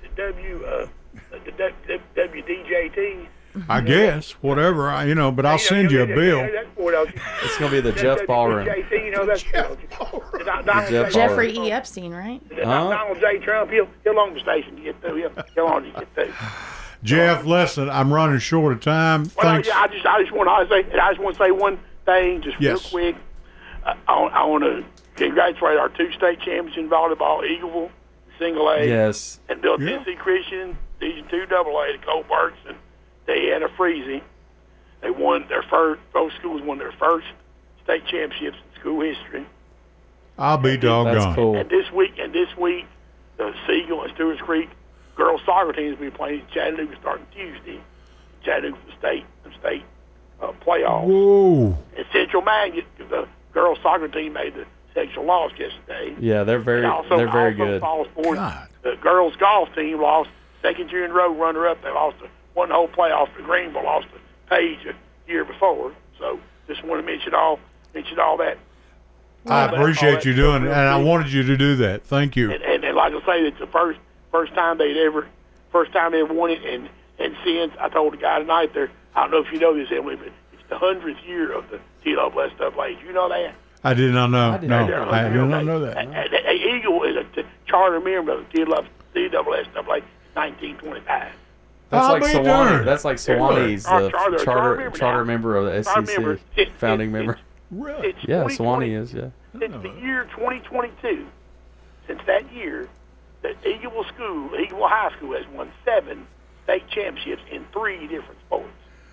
W uh, the W- W D J T. I guess whatever. I, you know, but I'll send you a bill. It's gonna be the Jeff Ballroom. You know, that's Jeff Donald Jeff J. Jeffrey E. Epstein, right? Huh? Donald J. Trump. He'll he'll on the station to get through. He'll he'll on to get through. Jeff, listen, I'm running short of time. Well, Thanks. yeah, I just I just want to say I just want to say one thing, just Yes. real quick. Uh, I, I want to congratulate our two state champions in volleyball, Eagleville, single A, Yes. and Bill Yeah. Tennessee Christian, Division two double A, the Cole Burks and Diana Freezy. They won their first. Both schools won their first state championships in school history. I'll be doggone. That's cool. And this week, and this week, the Siegel and Stewart's Creek girls soccer teams will be playing in Chattanooga starting Tuesday. Chattanooga for the state, the state uh, playoffs. Whoa. And Central Magnet, the girls soccer team made the sectional loss yesterday. Yeah, they're very And also, they're very also good. Fall Sports, God. the girls golf team lost second year in a row runner up. They lost the one whole playoff to Greenville, lost to Page a year before. So just want to mention all mention all that. I all that- all appreciate that you stuff doing it, real and I quick. wanted you to do that. Thank you. And, and, and like I say, it's the first first time they'd ever first time they ever won it, and and since I told the guy tonight there, I don't know if you know this, Emily, but it's the hundredth year of the T L S A. Do you know that? I did not know. did No, not know I that. did not know that. A, a, a Eagle is a t- charter member of the T L S A nineteen twenty-five. That's I'll like be Sewanee. darned. That's like Sewanee's Our the charter- charter charter charter, member now. member of the S Charter E C, member. It- founding it- member. Really? It's Yeah, twenty twenty Sewanee is. Yeah. Since the year twenty twenty-two, since that year, the Eagleville School, Eagleville High School, has won seven state championships in three different sports.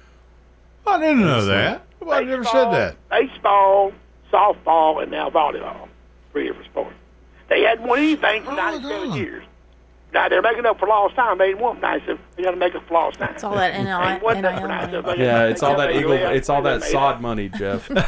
I didn't know that. Well, I never said that. Baseball, softball, and now volleyball. Three different sports. They hadn't won anything for Oh, ninety-seven God. years. Now, they're making up for lost time. They didn't want nice. They got to make up for lost time. It's all that N I L Ain't money. money. Yeah, it's all that eagle. It's all that sod money, Jeff. all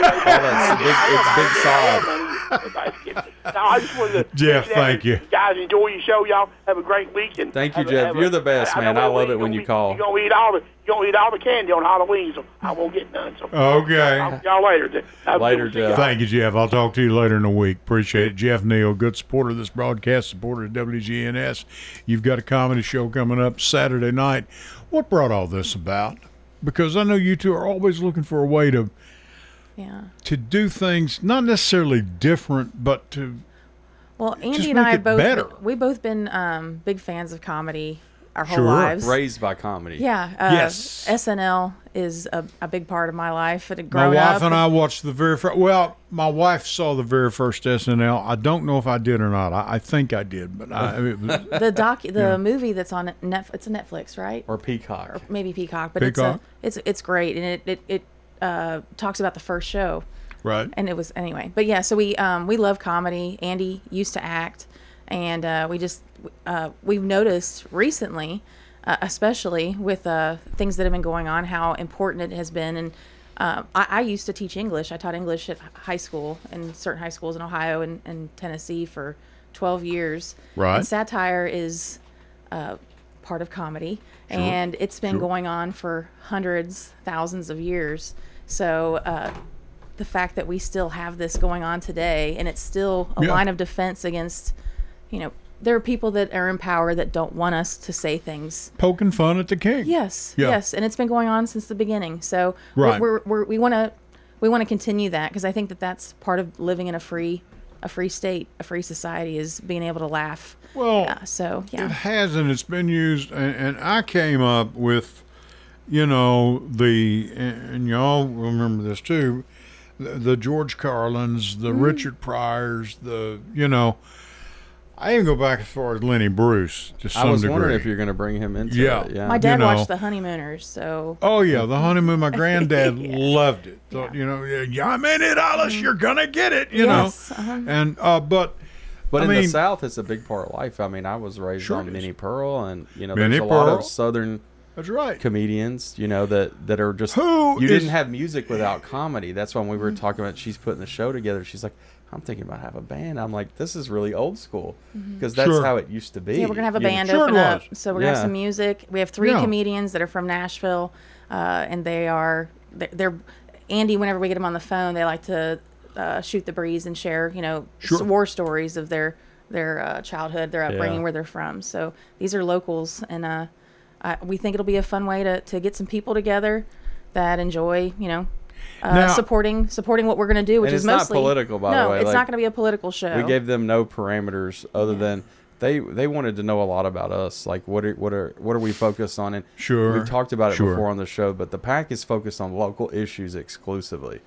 that big. It's big sod. Now, I just wanted to Jeff, thank you. Guys, enjoy your show. Y'all have a great week. And Thank you, have a- Jeff. have a- You're the best, I- I man. know I love you it when gonna you eat- call. You're gonna eat all the you gonna eat all the candy on Halloween, so I won't get none. So Okay. I'll, y'all later. Have a Later, good one. See Jeff. y'all. Thank you, Jeff. I'll talk to you later in the week. Appreciate it. Jeff Neal, good supporter of this broadcast, supporter of W G N S. You've got a comedy show coming up Saturday night. What brought all this about? Because I know you two are always looking for a way to Yeah. to do things not necessarily different, but to Well, Andy Just and make I it have both better. we both been um, big fans of comedy our whole Sure. lives. Raised by comedy. Yeah. Uh, Yes. S N L is a, a big part of my life. It had my grown wife up. and I watched the very first. Well, my wife saw the very first S N L. I don't know if I did or not. I, I think I did, but I, it was, the doc, the Yeah. movie that's on Net, it's a Netflix, right? Or Peacock. Or maybe Peacock, but Peacock. it's a, it's it's great, and it it, it uh, talks about the first show. right. And it was anyway. But yeah, so we um, we love comedy. Andy used to act, and uh, we just uh, we've noticed recently, uh, especially with uh, things that have been going on, how important it has been. And uh, I, I used to teach English. I taught English at high school in certain high schools in Ohio and, and Tennessee for twelve years. Right. And satire is uh, part of comedy, and it's been going on for hundreds, thousands of years. So. Uh, the fact that we still have this going on today, and it's still a Yeah. line of defense against, you know, there are people that are in power that don't want us to say things. Poking fun at the king. Yes, Yeah. yes, and it's been going on since the beginning. So Right. we're, we're, we're, we want to we want to continue that, because I think that that's part of living in a free a free state, a free society, is being able to laugh. Well, Uh, so it yeah, hasn't. It's been used, and, and I came up with, you know, the and y'all remember this too, the, the George Carlins, the Mm. Richard Pryors, the you know, I even go back as far as Lenny Bruce to some I was degree. wondering if you're going to bring him into Yeah. it. Yeah. my dad know. watched The Honeymooners, so Oh yeah, the honeymoon. My granddad Yeah. loved it. Thought, you know, yeah, I'm in it, Alice. You're gonna get it. You yes, know, uh-huh. and uh, but But I in mean, the South, it's a big part of life. I mean, I was raised Sure on it is. Minnie Pearl, and you know, Minnie there's a lot Pearl. of Southern that's right. comedians, you know, that that are just. Who you is- didn't have music without comedy. That's when we were talking about. She's putting the show together. She's like, I'm thinking about having a band. I'm like, this is really old school because that's Sure. how it used to be. Yeah, we're gonna have a you know. band Sure it open up. was. So we're gonna have Yeah. some music. We have three Yeah. comedians that are from Nashville, uh, and they are they're, they're Andy. Whenever we get them on the phone, they like to uh, shoot the breeze and share, you know, Sure. s- war stories of their their uh, childhood, their upbringing, Yeah. where they're from. So these are locals, and uh, I, we think it'll be a fun way to to get some people together that enjoy, you know. Uh, Now- supporting supporting what we're going to do, which And is it's not mostly political, by the no, way, it's like, not going to be a political show. We gave them no parameters other than they they wanted to know a lot about us. Like what are what are what are we focused on? And Sure. we talked about it Sure. before on the show. But the pack is focused on local issues exclusively,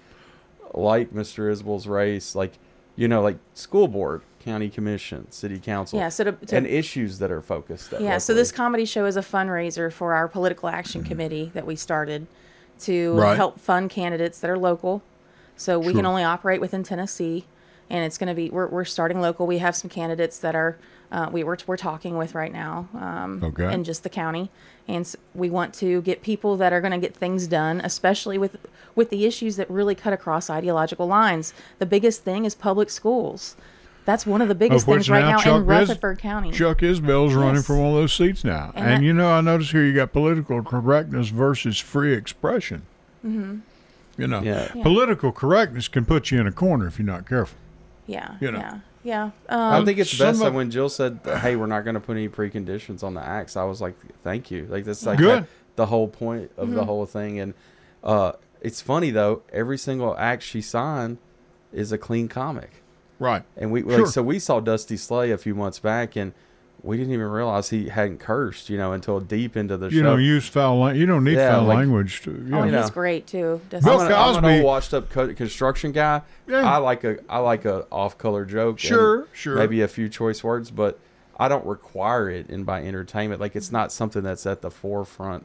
like Mister Isbell's race, like you know, like school board, county commission, city council, Yeah, so to- to- and issues that are focused. At Yeah, so locally. this comedy show is a fundraiser for our political action committee that we started to Right. help fund candidates that are local. So we Sure. can only operate within Tennessee, and it's going to be we're we're starting local. We have some candidates that are uh, we we're we're talking with right now, um, Okay. in just the county, and s- we want to get people that are going to get things done, especially with with the issues that really cut across ideological lines. The biggest thing is public schools. That's one of the biggest Of which things right now now Chuck in Is- Rutherford County. Chuck Isbell's running Yes. for one of those seats now. And, And that- you know, I notice here you got political correctness versus free expression. Mm-hmm. You know, Yeah. Yeah. political correctness can put you in a corner if you're not careful. Yeah, You know. yeah, yeah. I Um, think it's some best that of- when Jill said, "Hey, we're not going to put any preconditions on the acts," I was like, "Thank you." Like that's like Good. that- the whole point of Mm-hmm. the whole thing. And uh, it's funny though, every single act she signed is a clean comic. Right. And we Sure. like so we saw Dusty Slay a few months back, and we didn't even realize he hadn't cursed, you know, until deep into the You show. don't use foul language. You don't need Yeah, foul like- language to. You oh, know. and know. he's great too. Does Bill I'm, an, I'm an Cosby- old washed up co- construction guy. Yeah. I like a I like a off color joke. and Sure, sure. Maybe a few choice words, but I don't require it in by entertainment. Like it's not something that's at the forefront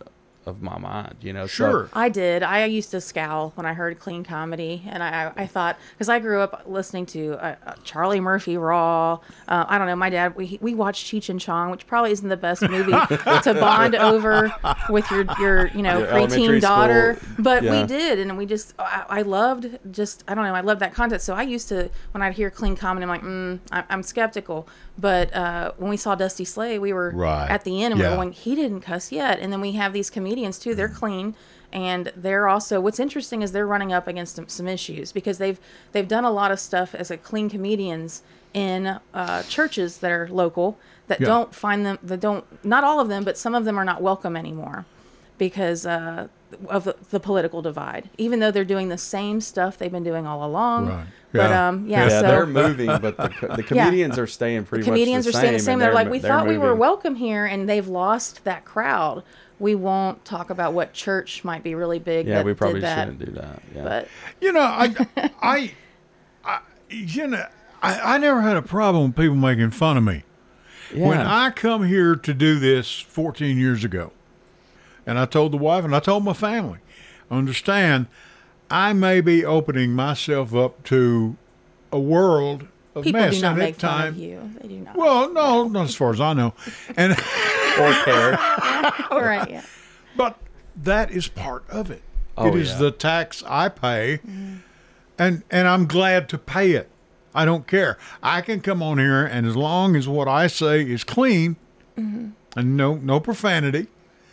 of my mind, you know. Sure. So, I did. I used to scowl when I heard clean comedy, and I, I thought, because I grew up listening to uh, uh, Charlie Murphy Raw. Uh, I don't know. My dad, we we watched Cheech and Chong, which probably isn't the best movie to bond over with your your you know Your elementary preteen daughter, school. but Yeah. we did, and we just I, I loved just I don't know. I loved that content. So I used to when I'd hear clean comedy, I'm like, mm, I, I'm skeptical. But uh, when we saw Dusty Slay, we were Right. at the end, and we Yeah. were going, he didn't cuss yet. And then we have these comedians too. They're clean, and they're also. What's interesting is they're running up against some, some issues because they've they've done a lot of stuff as a clean comedians in uh, churches that are local that Yeah. don't find them. That don't. Not all of them, but some of them are not welcome anymore because uh, of the, the political divide. Even though they're doing the same stuff they've been doing all along. Right. But Yeah. um, yeah, yeah, so they're moving, but the, co- the comedians are staying pretty the comedians much the are same. staying the same. and They're, like, we they're thought we were moving. welcome here, and they've lost that crowd. We won't talk about what church might be really big. Yeah, that we probably did that, shouldn't do that. Yeah. But You know, I, I, I, you know, I, I never had a problem with people making fun of me. yeah. When I come here to do this fourteen years ago, and I told the wife and I told my family, understand, I may be opening myself up to a world of people mess. do not and make at fun time, of you. They do not. Well, no, not as far as I know. And or care. All right, yeah. but that is part of it. Oh, it is yeah. the tax I pay, and and I'm glad to pay it. I don't care. I can come on here, and as long as what I say is clean and no no profanity,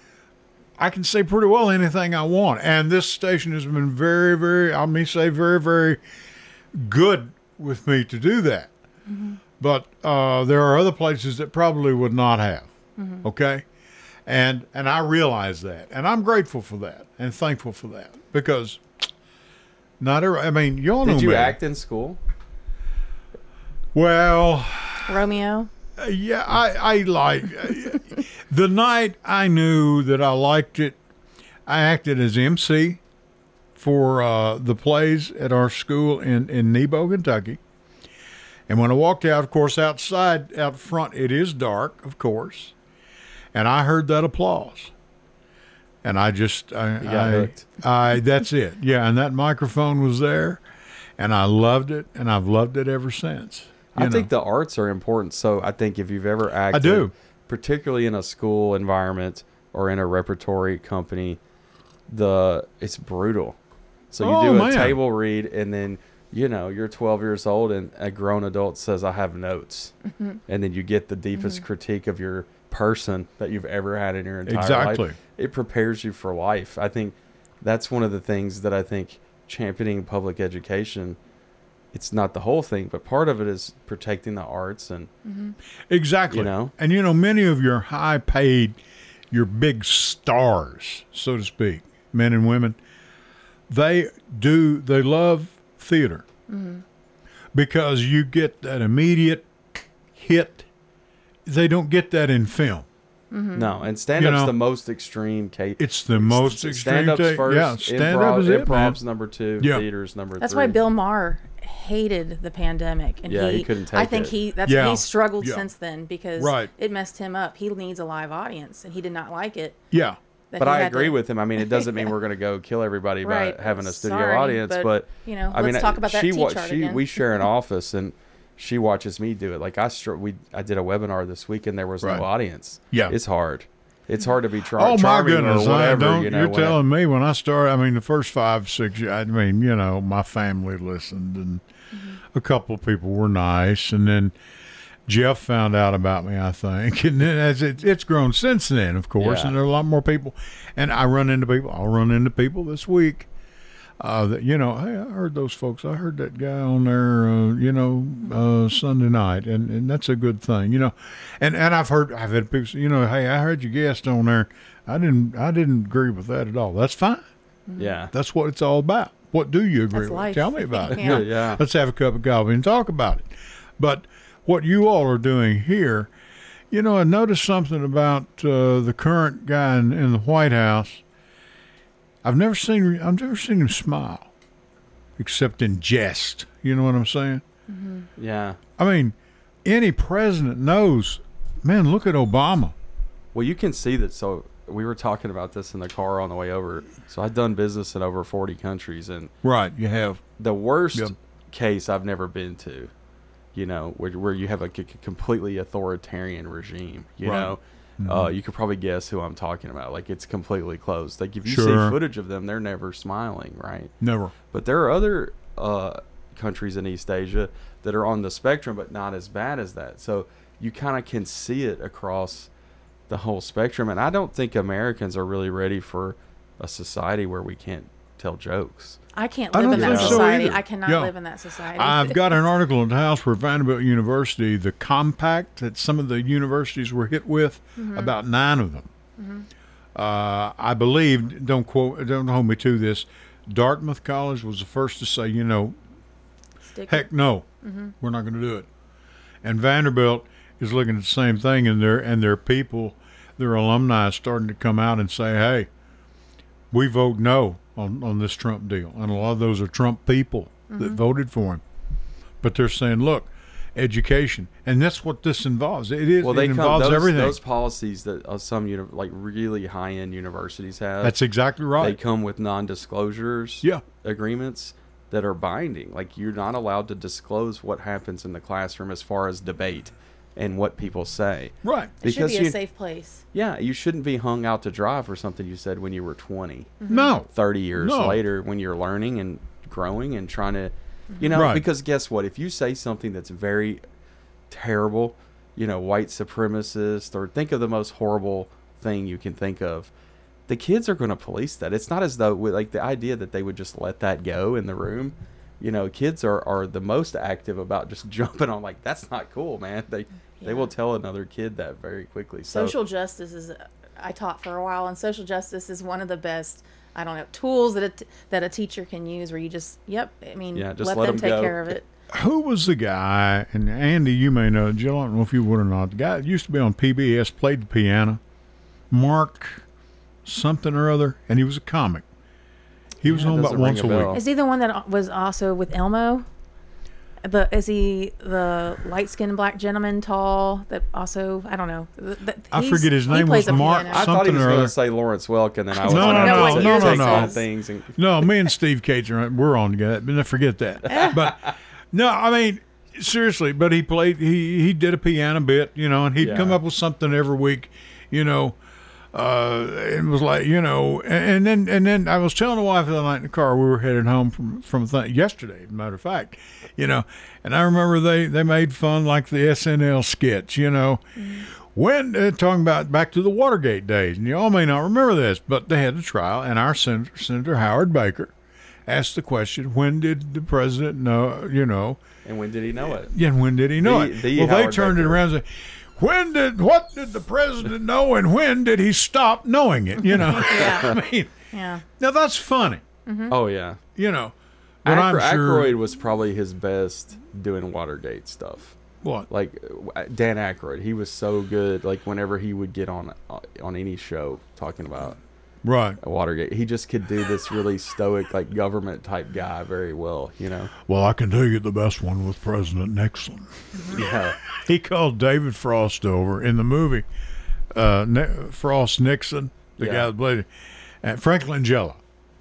I can say pretty well anything I want. And this station has been very, very, I may say, very, very good with me to do that. But uh, there are other places that probably would not have. Okay, and and I realize that, and I'm grateful for that, and thankful for that because not every. I mean, y'all know Did you me. act in school? Well, Romeo. uh, yeah, I I like uh, the night I knew that I liked it. I acted as M C for uh, the plays at our school in in Nebo, Kentucky. And when I walked out, of course, outside, out front, it is dark, of course. And I heard that applause. And I just, I, You got I, hooked. I, that's it. Yeah. And that microphone was there. And I loved it. And I've loved it ever since. I You think know. the arts are important. So I think if you've ever acted, do. particularly in a school environment or in a repertory company, the it's brutal. So you Oh, do a man. table read, and then you know you're twelve years old, and a grown adult says, "I have notes," Mm-hmm. and then you get the deepest critique of your person that you've ever had in your entire Exactly. life. It prepares you for life. I think that's one of the things that I think championing public education. It's not the whole thing, but part of it is protecting the arts and Exactly. You know? And you know, many of your high paid, your big stars, so to speak, men and women, they do, they love theater because you get that immediate hit. They don't get that in film. no, and stand up's You know, the most extreme case. It's the most extreme. Stand up's ta- first. Yeah, stand improv, up is it, man. improv's number two. Yeah. Theater's number That's three. why Bill Maher hated the pandemic, and Yeah, he, he couldn't I take think it. he that's Yeah. he struggled Yeah. since then because Right. it messed him up. He needs a live audience, and he did not like it. Yeah. that But he I had agree to- with him. I mean, it doesn't mean we're going to go kill everybody Right. by having a studio Sorry, audience, but, but, you know, I mean, let's talk about that she wa- T-chart she again. we share an office, and she watches me do it. Like I str- we I did a webinar this week, and there was Right. no audience. Yeah. it's hard. It's hard to be char- Oh my charming goodness! or whatever. I don't, you know, you're when it- telling me when I started. I mean, the first five, six. years, I mean, you know, my family listened, and a couple of people were nice, and then Jeff found out about me, I think, and then as it, it's grown since then, of course, Yeah. and there are a lot more people. And I run into people. I'll run into people this week. Uh, that you know, hey, I heard those folks. I heard that guy on there, uh, you know, uh, Sunday night, and, and that's a good thing, you know. And and I've heard, I've had people say, you know, hey, I heard your guest on there. I didn't, I didn't agree with that at all. That's fine. yeah. That's what it's all about. What do you agree That's with? life. Tell me about it. Yeah. Yeah. Let's have a cup of coffee and talk about it. But what you all are doing here, you know, I noticed something about uh, the current guy in, in the White House. I've never seen I've never seen him smile, except in jest. You know what I'm saying? Yeah. I mean, any president knows. Man, look at Obama. Well, you can see that. So we were talking about this in the car on the way over. So I've done business in over forty countries, and right, you have the worst yep. case I've never been to. You know, where where you have a c- completely authoritarian regime. You right. know, mm-hmm. uh, you could probably guess who I'm talking about. Like it's completely closed. Like if you sure. see footage of them, they're never smiling, right? Never. But there are other uh, countries in East Asia that are on the spectrum, but not as bad as that. So you kind of can see it across the whole spectrum. And I don't think Americans are really ready for a society where we can't tell jokes. I can't I live don't in that think so society. either. I cannot Yeah. live in that society. I've got an article in the house where Vanderbilt University, the compact that some of the universities were hit with, Mhm. about nine of them. Mhm. Uh, I believe, don't quote, don't hold me to this, Dartmouth College was the first to say, you know, Stick heck it. no, Mhm. we're not going to do it. And Vanderbilt is looking at the same thing, and their and their people, their alumni, is starting to come out and say, hey, we vote no on, on this Trump deal. And a lot of those are Trump people that Mhm. voted for him. But they're saying, look, education. And that's what this involves. It is. Well, they it come, involves those, everything. those policies that uh, some uni- like really high-end universities have. That's exactly right. They come with non-disclosures Yeah. agreements that are binding. Like you're not allowed to disclose what happens in the classroom as far as debate and what people say. Right. It should be a you, safe place. Yeah, you shouldn't be hung out to dry for something you said when you were twenty. Mm-hmm. No. thirty years No. later when you're learning and growing and trying to, you know, Right. because guess what? If you say something that's very terrible, you know, white supremacist, or think of the most horrible thing you can think of, the kids are going to police that. It's not as though, like, the idea that they would just let that go in the room. You know, kids are, are the most active about just jumping on, like, that's not cool, man. They they Yeah. will tell another kid that very quickly. So, Social justice is, I taught for a while, and social justice is one of the best, I don't know, tools that a, t- that a teacher can use where you just, yep, I mean, Yeah, just let, let them 'em take go. care of it. Who was the guy, and Andy, you may know, Jill, I don't know if you would or not, the guy that used to be on P B S, played the piano, Mark something or other, and he was a comic. He was Yeah, it on about doesn't ring once a a bell. week. Is he the one that was also with Elmo? The is he the light skinned black gentleman, tall, that also, I don't know. th- th- I he's- forget his he name plays was the Mark piano. I thought he something was or going other. to say Lawrence Welk, and then I was No, going no, to no, say no, no, take no. on things. And, No, me and Steve Cates are we're on together, but forget that. But no, I mean seriously. But he played. He he did a piano bit, you know, and he'd Yeah. come up with something every week, you know. Uh, it was like, you know, and, and then and then I was telling the wife the other night in the car, we were headed home from from th- yesterday, as a matter of fact, you know, and I remember they they made fun like the S N L sketch, you know. When uh, talking about back to the Watergate days, and you all may not remember this, but they had a trial, and our senator, Senator Howard Baker, asked the question, "When did the president know?" You know, and when did he know it? yeah, and when did he know The- it? the well, they Howard turned it Baker. around and said, "When did what did the president know, and when did he stop knowing it?" You know, Yeah. I mean, Yeah. now that's funny, Oh, yeah. you know, but Aykroyd, I'm sure Aykroyd was probably his best doing Watergate stuff. what Like uh, Dan Aykroyd, he was so good. Like whenever he would get on uh, on any show talking about right. Watergate, he just could do this really stoic, like government type guy very well. You know? Well, I can tell you the best one with President Nixon. Yeah. He called David Frost over in the movie, uh, Ni- Frost Nixon, the Yeah. guy that played it, and Franklin Jello.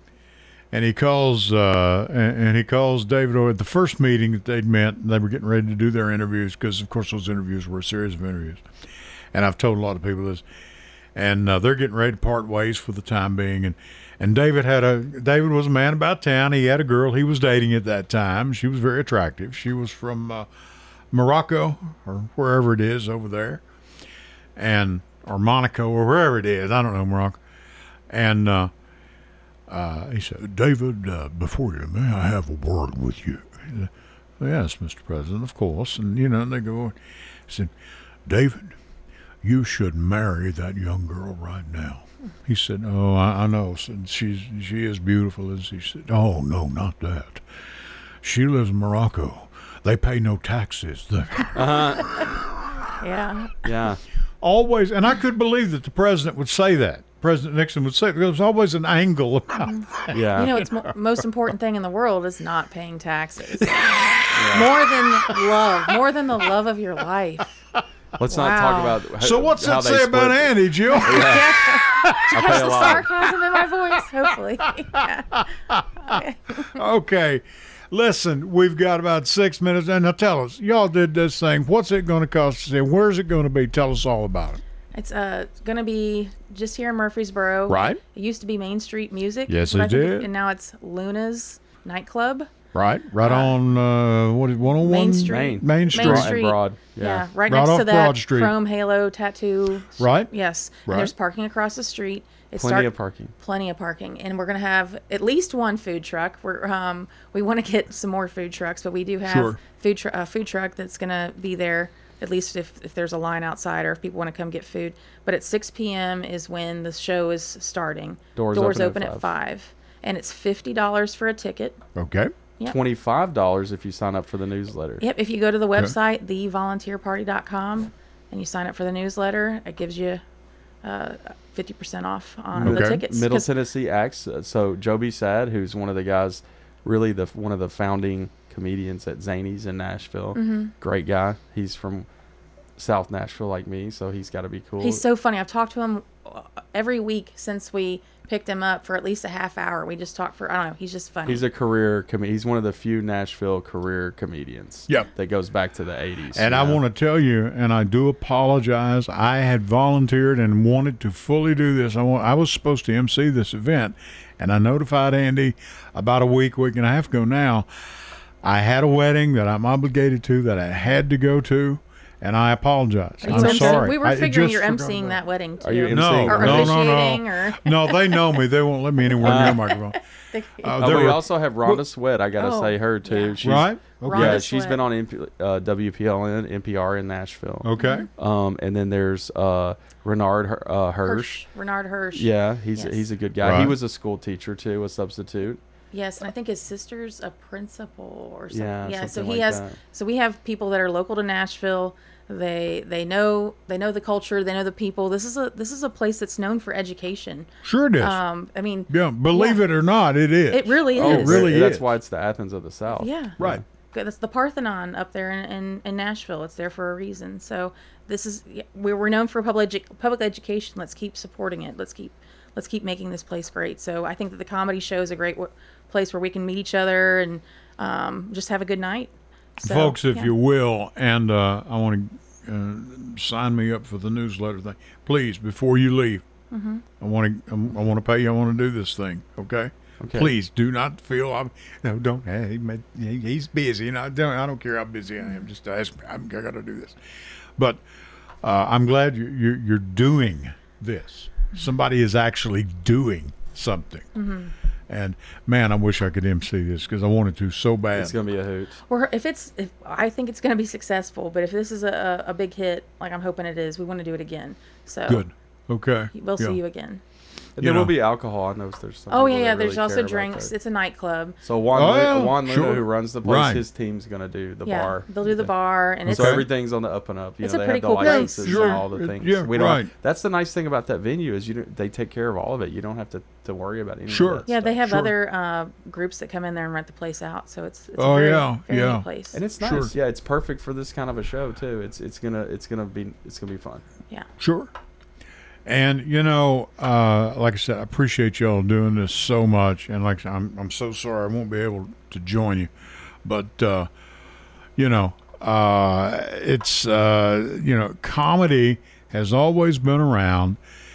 And he calls, uh, and, and he calls David over at the first meeting that they'd met. They were getting ready to do their interviews because, of course, those interviews were a series of interviews. And I've told a lot of people this. And uh, they're getting ready to part ways for the time being. And and David had a David was a man about town. He had a girl he was dating at that time. She was very attractive. She was from uh, Morocco or wherever it is over there, and or Monaco or wherever it is. I don't know Morocco. And uh, uh, he said, "David, uh, before you, may I have a word with you?" He said, "Yes, Mister President, of course." And you know, and they go. He said, "David, you should marry that young girl right now." He said, "Oh, I, I know. Said, She's she is beautiful." As he said, "Oh no, not that. She lives in Morocco. They pay no taxes there." Yeah. Yeah. Always, and I could believe that the president would say that. President Nixon would say it, because there's always an angle about that. Yeah. You know, it's mo- most important thing in the world is not paying taxes. More than love, more than the love of your life. Let's Wow. not talk about. How, So what's how that they say about split- Andy, Jill? I Catch pay a the lot. sarcasm in my voice, hopefully. Yeah. Okay. Listen, we've got about six minutes. And now tell us, y'all did this thing. What's it going to cost us? And where's it going to be? Tell us all about it. It's uh going to be just here in Murfreesboro. Right. It used to be Main Street Music. Yes, but it I think did. And now it's Luna's Nightclub. Right. Right on, uh, what is one oh one? Main Street. Main. Main Street. Main Broad- Street. and Broad. Yeah, Yeah. right, Right next off to that Broad Street. Chrome Halo tattoo. Right. Yes. Right. And there's parking across the street. It's Plenty of parking. Plenty of parking, and we're gonna have at least one food truck. We're um we want to get some more food trucks, but we do have Sure. food tr- a food truck that's gonna be there at least if, if there's a line outside or if people want to come get food. But at six p.m. is when the show is starting. Doors Doors open open, at at five, and it's fifty dollars for a ticket. Okay. Yep. Twenty-five dollars if you sign up for the newsletter. Yep. If you go to the website the volunteer party dot com and you sign up for the newsletter, it gives you uh, fifty percent off on the Okay. tickets. Middle 'Cause- Tennessee acts. uh, So Joby Sad, who's one of the guys, really the one of the founding comedians at Zany's in Nashville. Mm-hmm. Great guy. He's from South Nashville like me, so he's got to be cool. He's so funny. I've talked to him uh, every week since we picked him up for at least a half hour. We just talked for, I don't know, he's just funny. He's a career com- He's one of the few Nashville career comedians. Yep. That goes back to the eighties. And I want to tell you, and I do apologize. I had volunteered and wanted to fully do this. I want, I was supposed to M C this event, and I notified Andy about a week, week and a half ago now. I had a wedding that I'm obligated to that I had to go to, and I apologize. Are you I'm emceeing- sorry. We were I figuring just you're forgot emceeing about that wedding too. Are you No, emceeing or it? no, no, officiating no. or No, they know me. They won't let me anywhere near a microphone. They- Uh, Oh, there we were- also have Rhonda Sweat. I gotta Oh, say her too. yeah. She's, right? Okay. Rhonda Yeah, she's Sweat. been on M P, uh, W P L N, N P R in Nashville. Okay. Um, and then there's uh, Renard Her- uh, Hirsch. Hirsch, Renard Hirsch. Yeah, he's Yes. he's a good guy. Right. He was a school teacher too, a substitute. Yes, and I think his sister's a principal or something. Yeah, Yeah, so something he like has. that. So we have people that are local to Nashville. They they know they know the culture. They know the people. This is a this is a place that's known for education. Sure it is. Um, I mean, yeah, believe yeah. it or not, it is. it really is. Oh, it really That's is. why it's the Athens of the South. Yeah. Right. Good. That's the Parthenon up there in, in, in Nashville. It's there for a reason. So this is we we're known for public edu- public education. Let's keep supporting it. Let's keep let's keep making this place great. So I think that the comedy show is a great w- place where we can meet each other and um, just have a good night. So, Folks, if yeah. you will, and uh, I want to uh, sign me up for the newsletter thing. Please, before you leave, Mm-hmm. I want to I want to pay you. I want to do this thing. Okay. Okay. Please do not feel I'm no don't. Hey, he, he's busy, and I don't. I don't care how busy I am. Just ask me. I'm, I got to do this. But uh, I'm glad you, you're you're doing this. Somebody is actually doing something. Mm-hmm. And man, I wish I could M C this because I wanted to so bad. It's gonna be a hoot. Or if it's, if I think it's going to be successful, but if this is a, a big hit, like I'm hoping it is, we want to do it again. So Good. Okay. we'll Yeah. see you again. And You there will know. be alcohol. I know there's some. Oh people yeah, that yeah. really There's also care about drinks. that. It's a nightclub. So Juan, Oh, Luna, yeah, Juan Luna, sure. who runs the place, Right. his team's gonna do the yeah, bar. they'll do the bar, and it's So everything's on the up and up. You It's know, a they pretty have the cool place. licenses Sure. and all the things. Yeah, we don't. right. That's the nice thing about that venue is you don't, they take care of all of it. You don't have to, to worry about any Sure. of that yeah. They stuff. have Sure. other uh, groups that come in there and rent the place out. So it's, it's Oh, a very, yeah, very yeah. neat place. And it's nice. Sure. Yeah, it's perfect for this kind of a show too. It's it's gonna it's gonna be it's gonna be fun. yeah. Sure. And you know, uh, like I said, I appreciate y'all doing this so much. And like I said, I'm I'm so sorry I won't be able to join you, but uh, you know, uh, it's uh, you know, comedy has always been around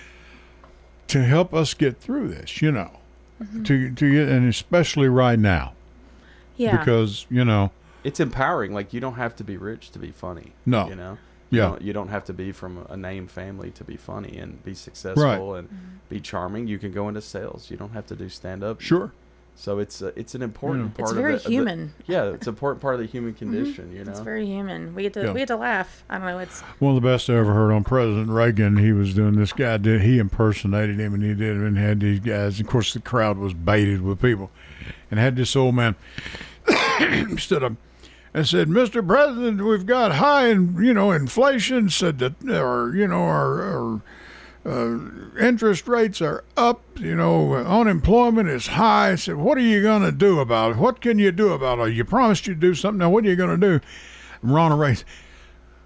to help us get through this. You know, to to get, and especially right now Yeah. because you know, It's empowering. Like you don't have to be rich to be funny. No. You know. You yeah, don't, you don't have to be from a name family to be funny and be successful and be charming. You can go into sales. You don't have to do stand up. sure. So it's a, it's an important Yeah. part It's of very the, of the- human. yeah, it's an important part of the human condition. You know. It's very human. We get to Yeah. we get to laugh. I don't know. It's One of the best I ever heard on President Reagan. He was doing this guy did he impersonated him and he did it and had these guys. Of course, the crowd was baited with people, and had this old man stood up and said, "Mister President, we've got high and you know inflation. Said that our you know our." our Uh, interest rates are up, you know, unemployment is high. I said, what are you going to do about it? What can you do about it? You promised you'd do something. Now, what are you going to do? And Ronald Reagan,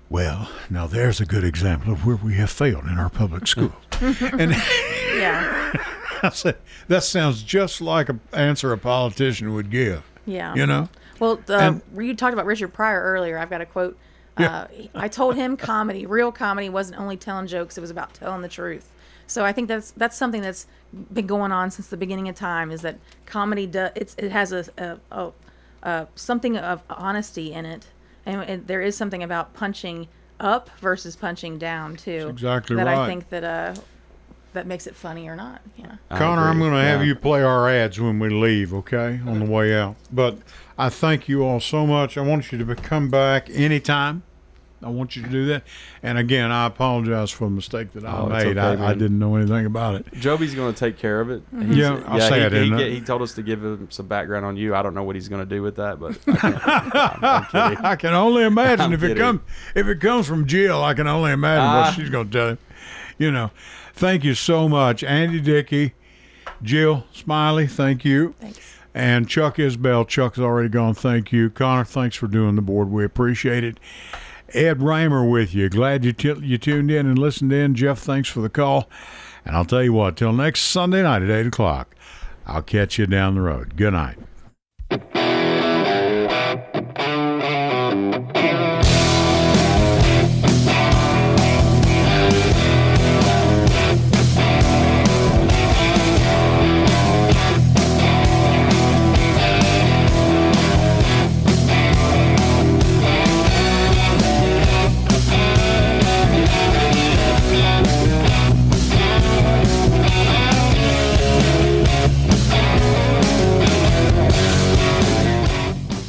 Well, now there's a good example of where we have failed in our public schools. And Yeah. I said, that sounds just like an answer a politician would give. Yeah. You know? Well, uh, And- you talked about Richard Pryor earlier. I've got a quote. Uh, I told him comedy, real comedy, wasn't only telling jokes; it was about telling the truth. So I think that's that's something that's been going on since the beginning of time. Is that comedy? Do, it's it has a, a, a, a something of honesty in it, and, and there is something about punching up versus punching down too. That's exactly that right. I think that uh, that makes it funny or not. Yeah. Connor, I'm going to have Yeah. you play our ads when we leave, okay, on the way out. But I thank you all so much. I want you to come back anytime. I want you to do that. And again, I apologize for the mistake that I Oh, it's made. okay, I, I man. didn't know anything about it. Joby's going to take care of it. Mm-hmm. He's- Yeah, I'll say he, I didn't he, know. he told us to give him some background on you. I don't know what he's going to do with that, but I can, I'm, I'm kidding. I can only imagine I'm if it kidding. comes if it comes from Jill. I can only imagine Ah. what she's going to tell him. You know, thank you so much, Andy Dickey, Jill Smiley. Thank you, Thanks. and Chuck Isbell. Chuck's already gone. Thank you, Connor. Thanks for doing the board. We appreciate it. Ed Reimer with you. Glad you t- you tuned in and listened in. Jeff, thanks for the call. And I'll tell you what. Till next Sunday night at eight o'clock. I'll catch you down the road. Good night.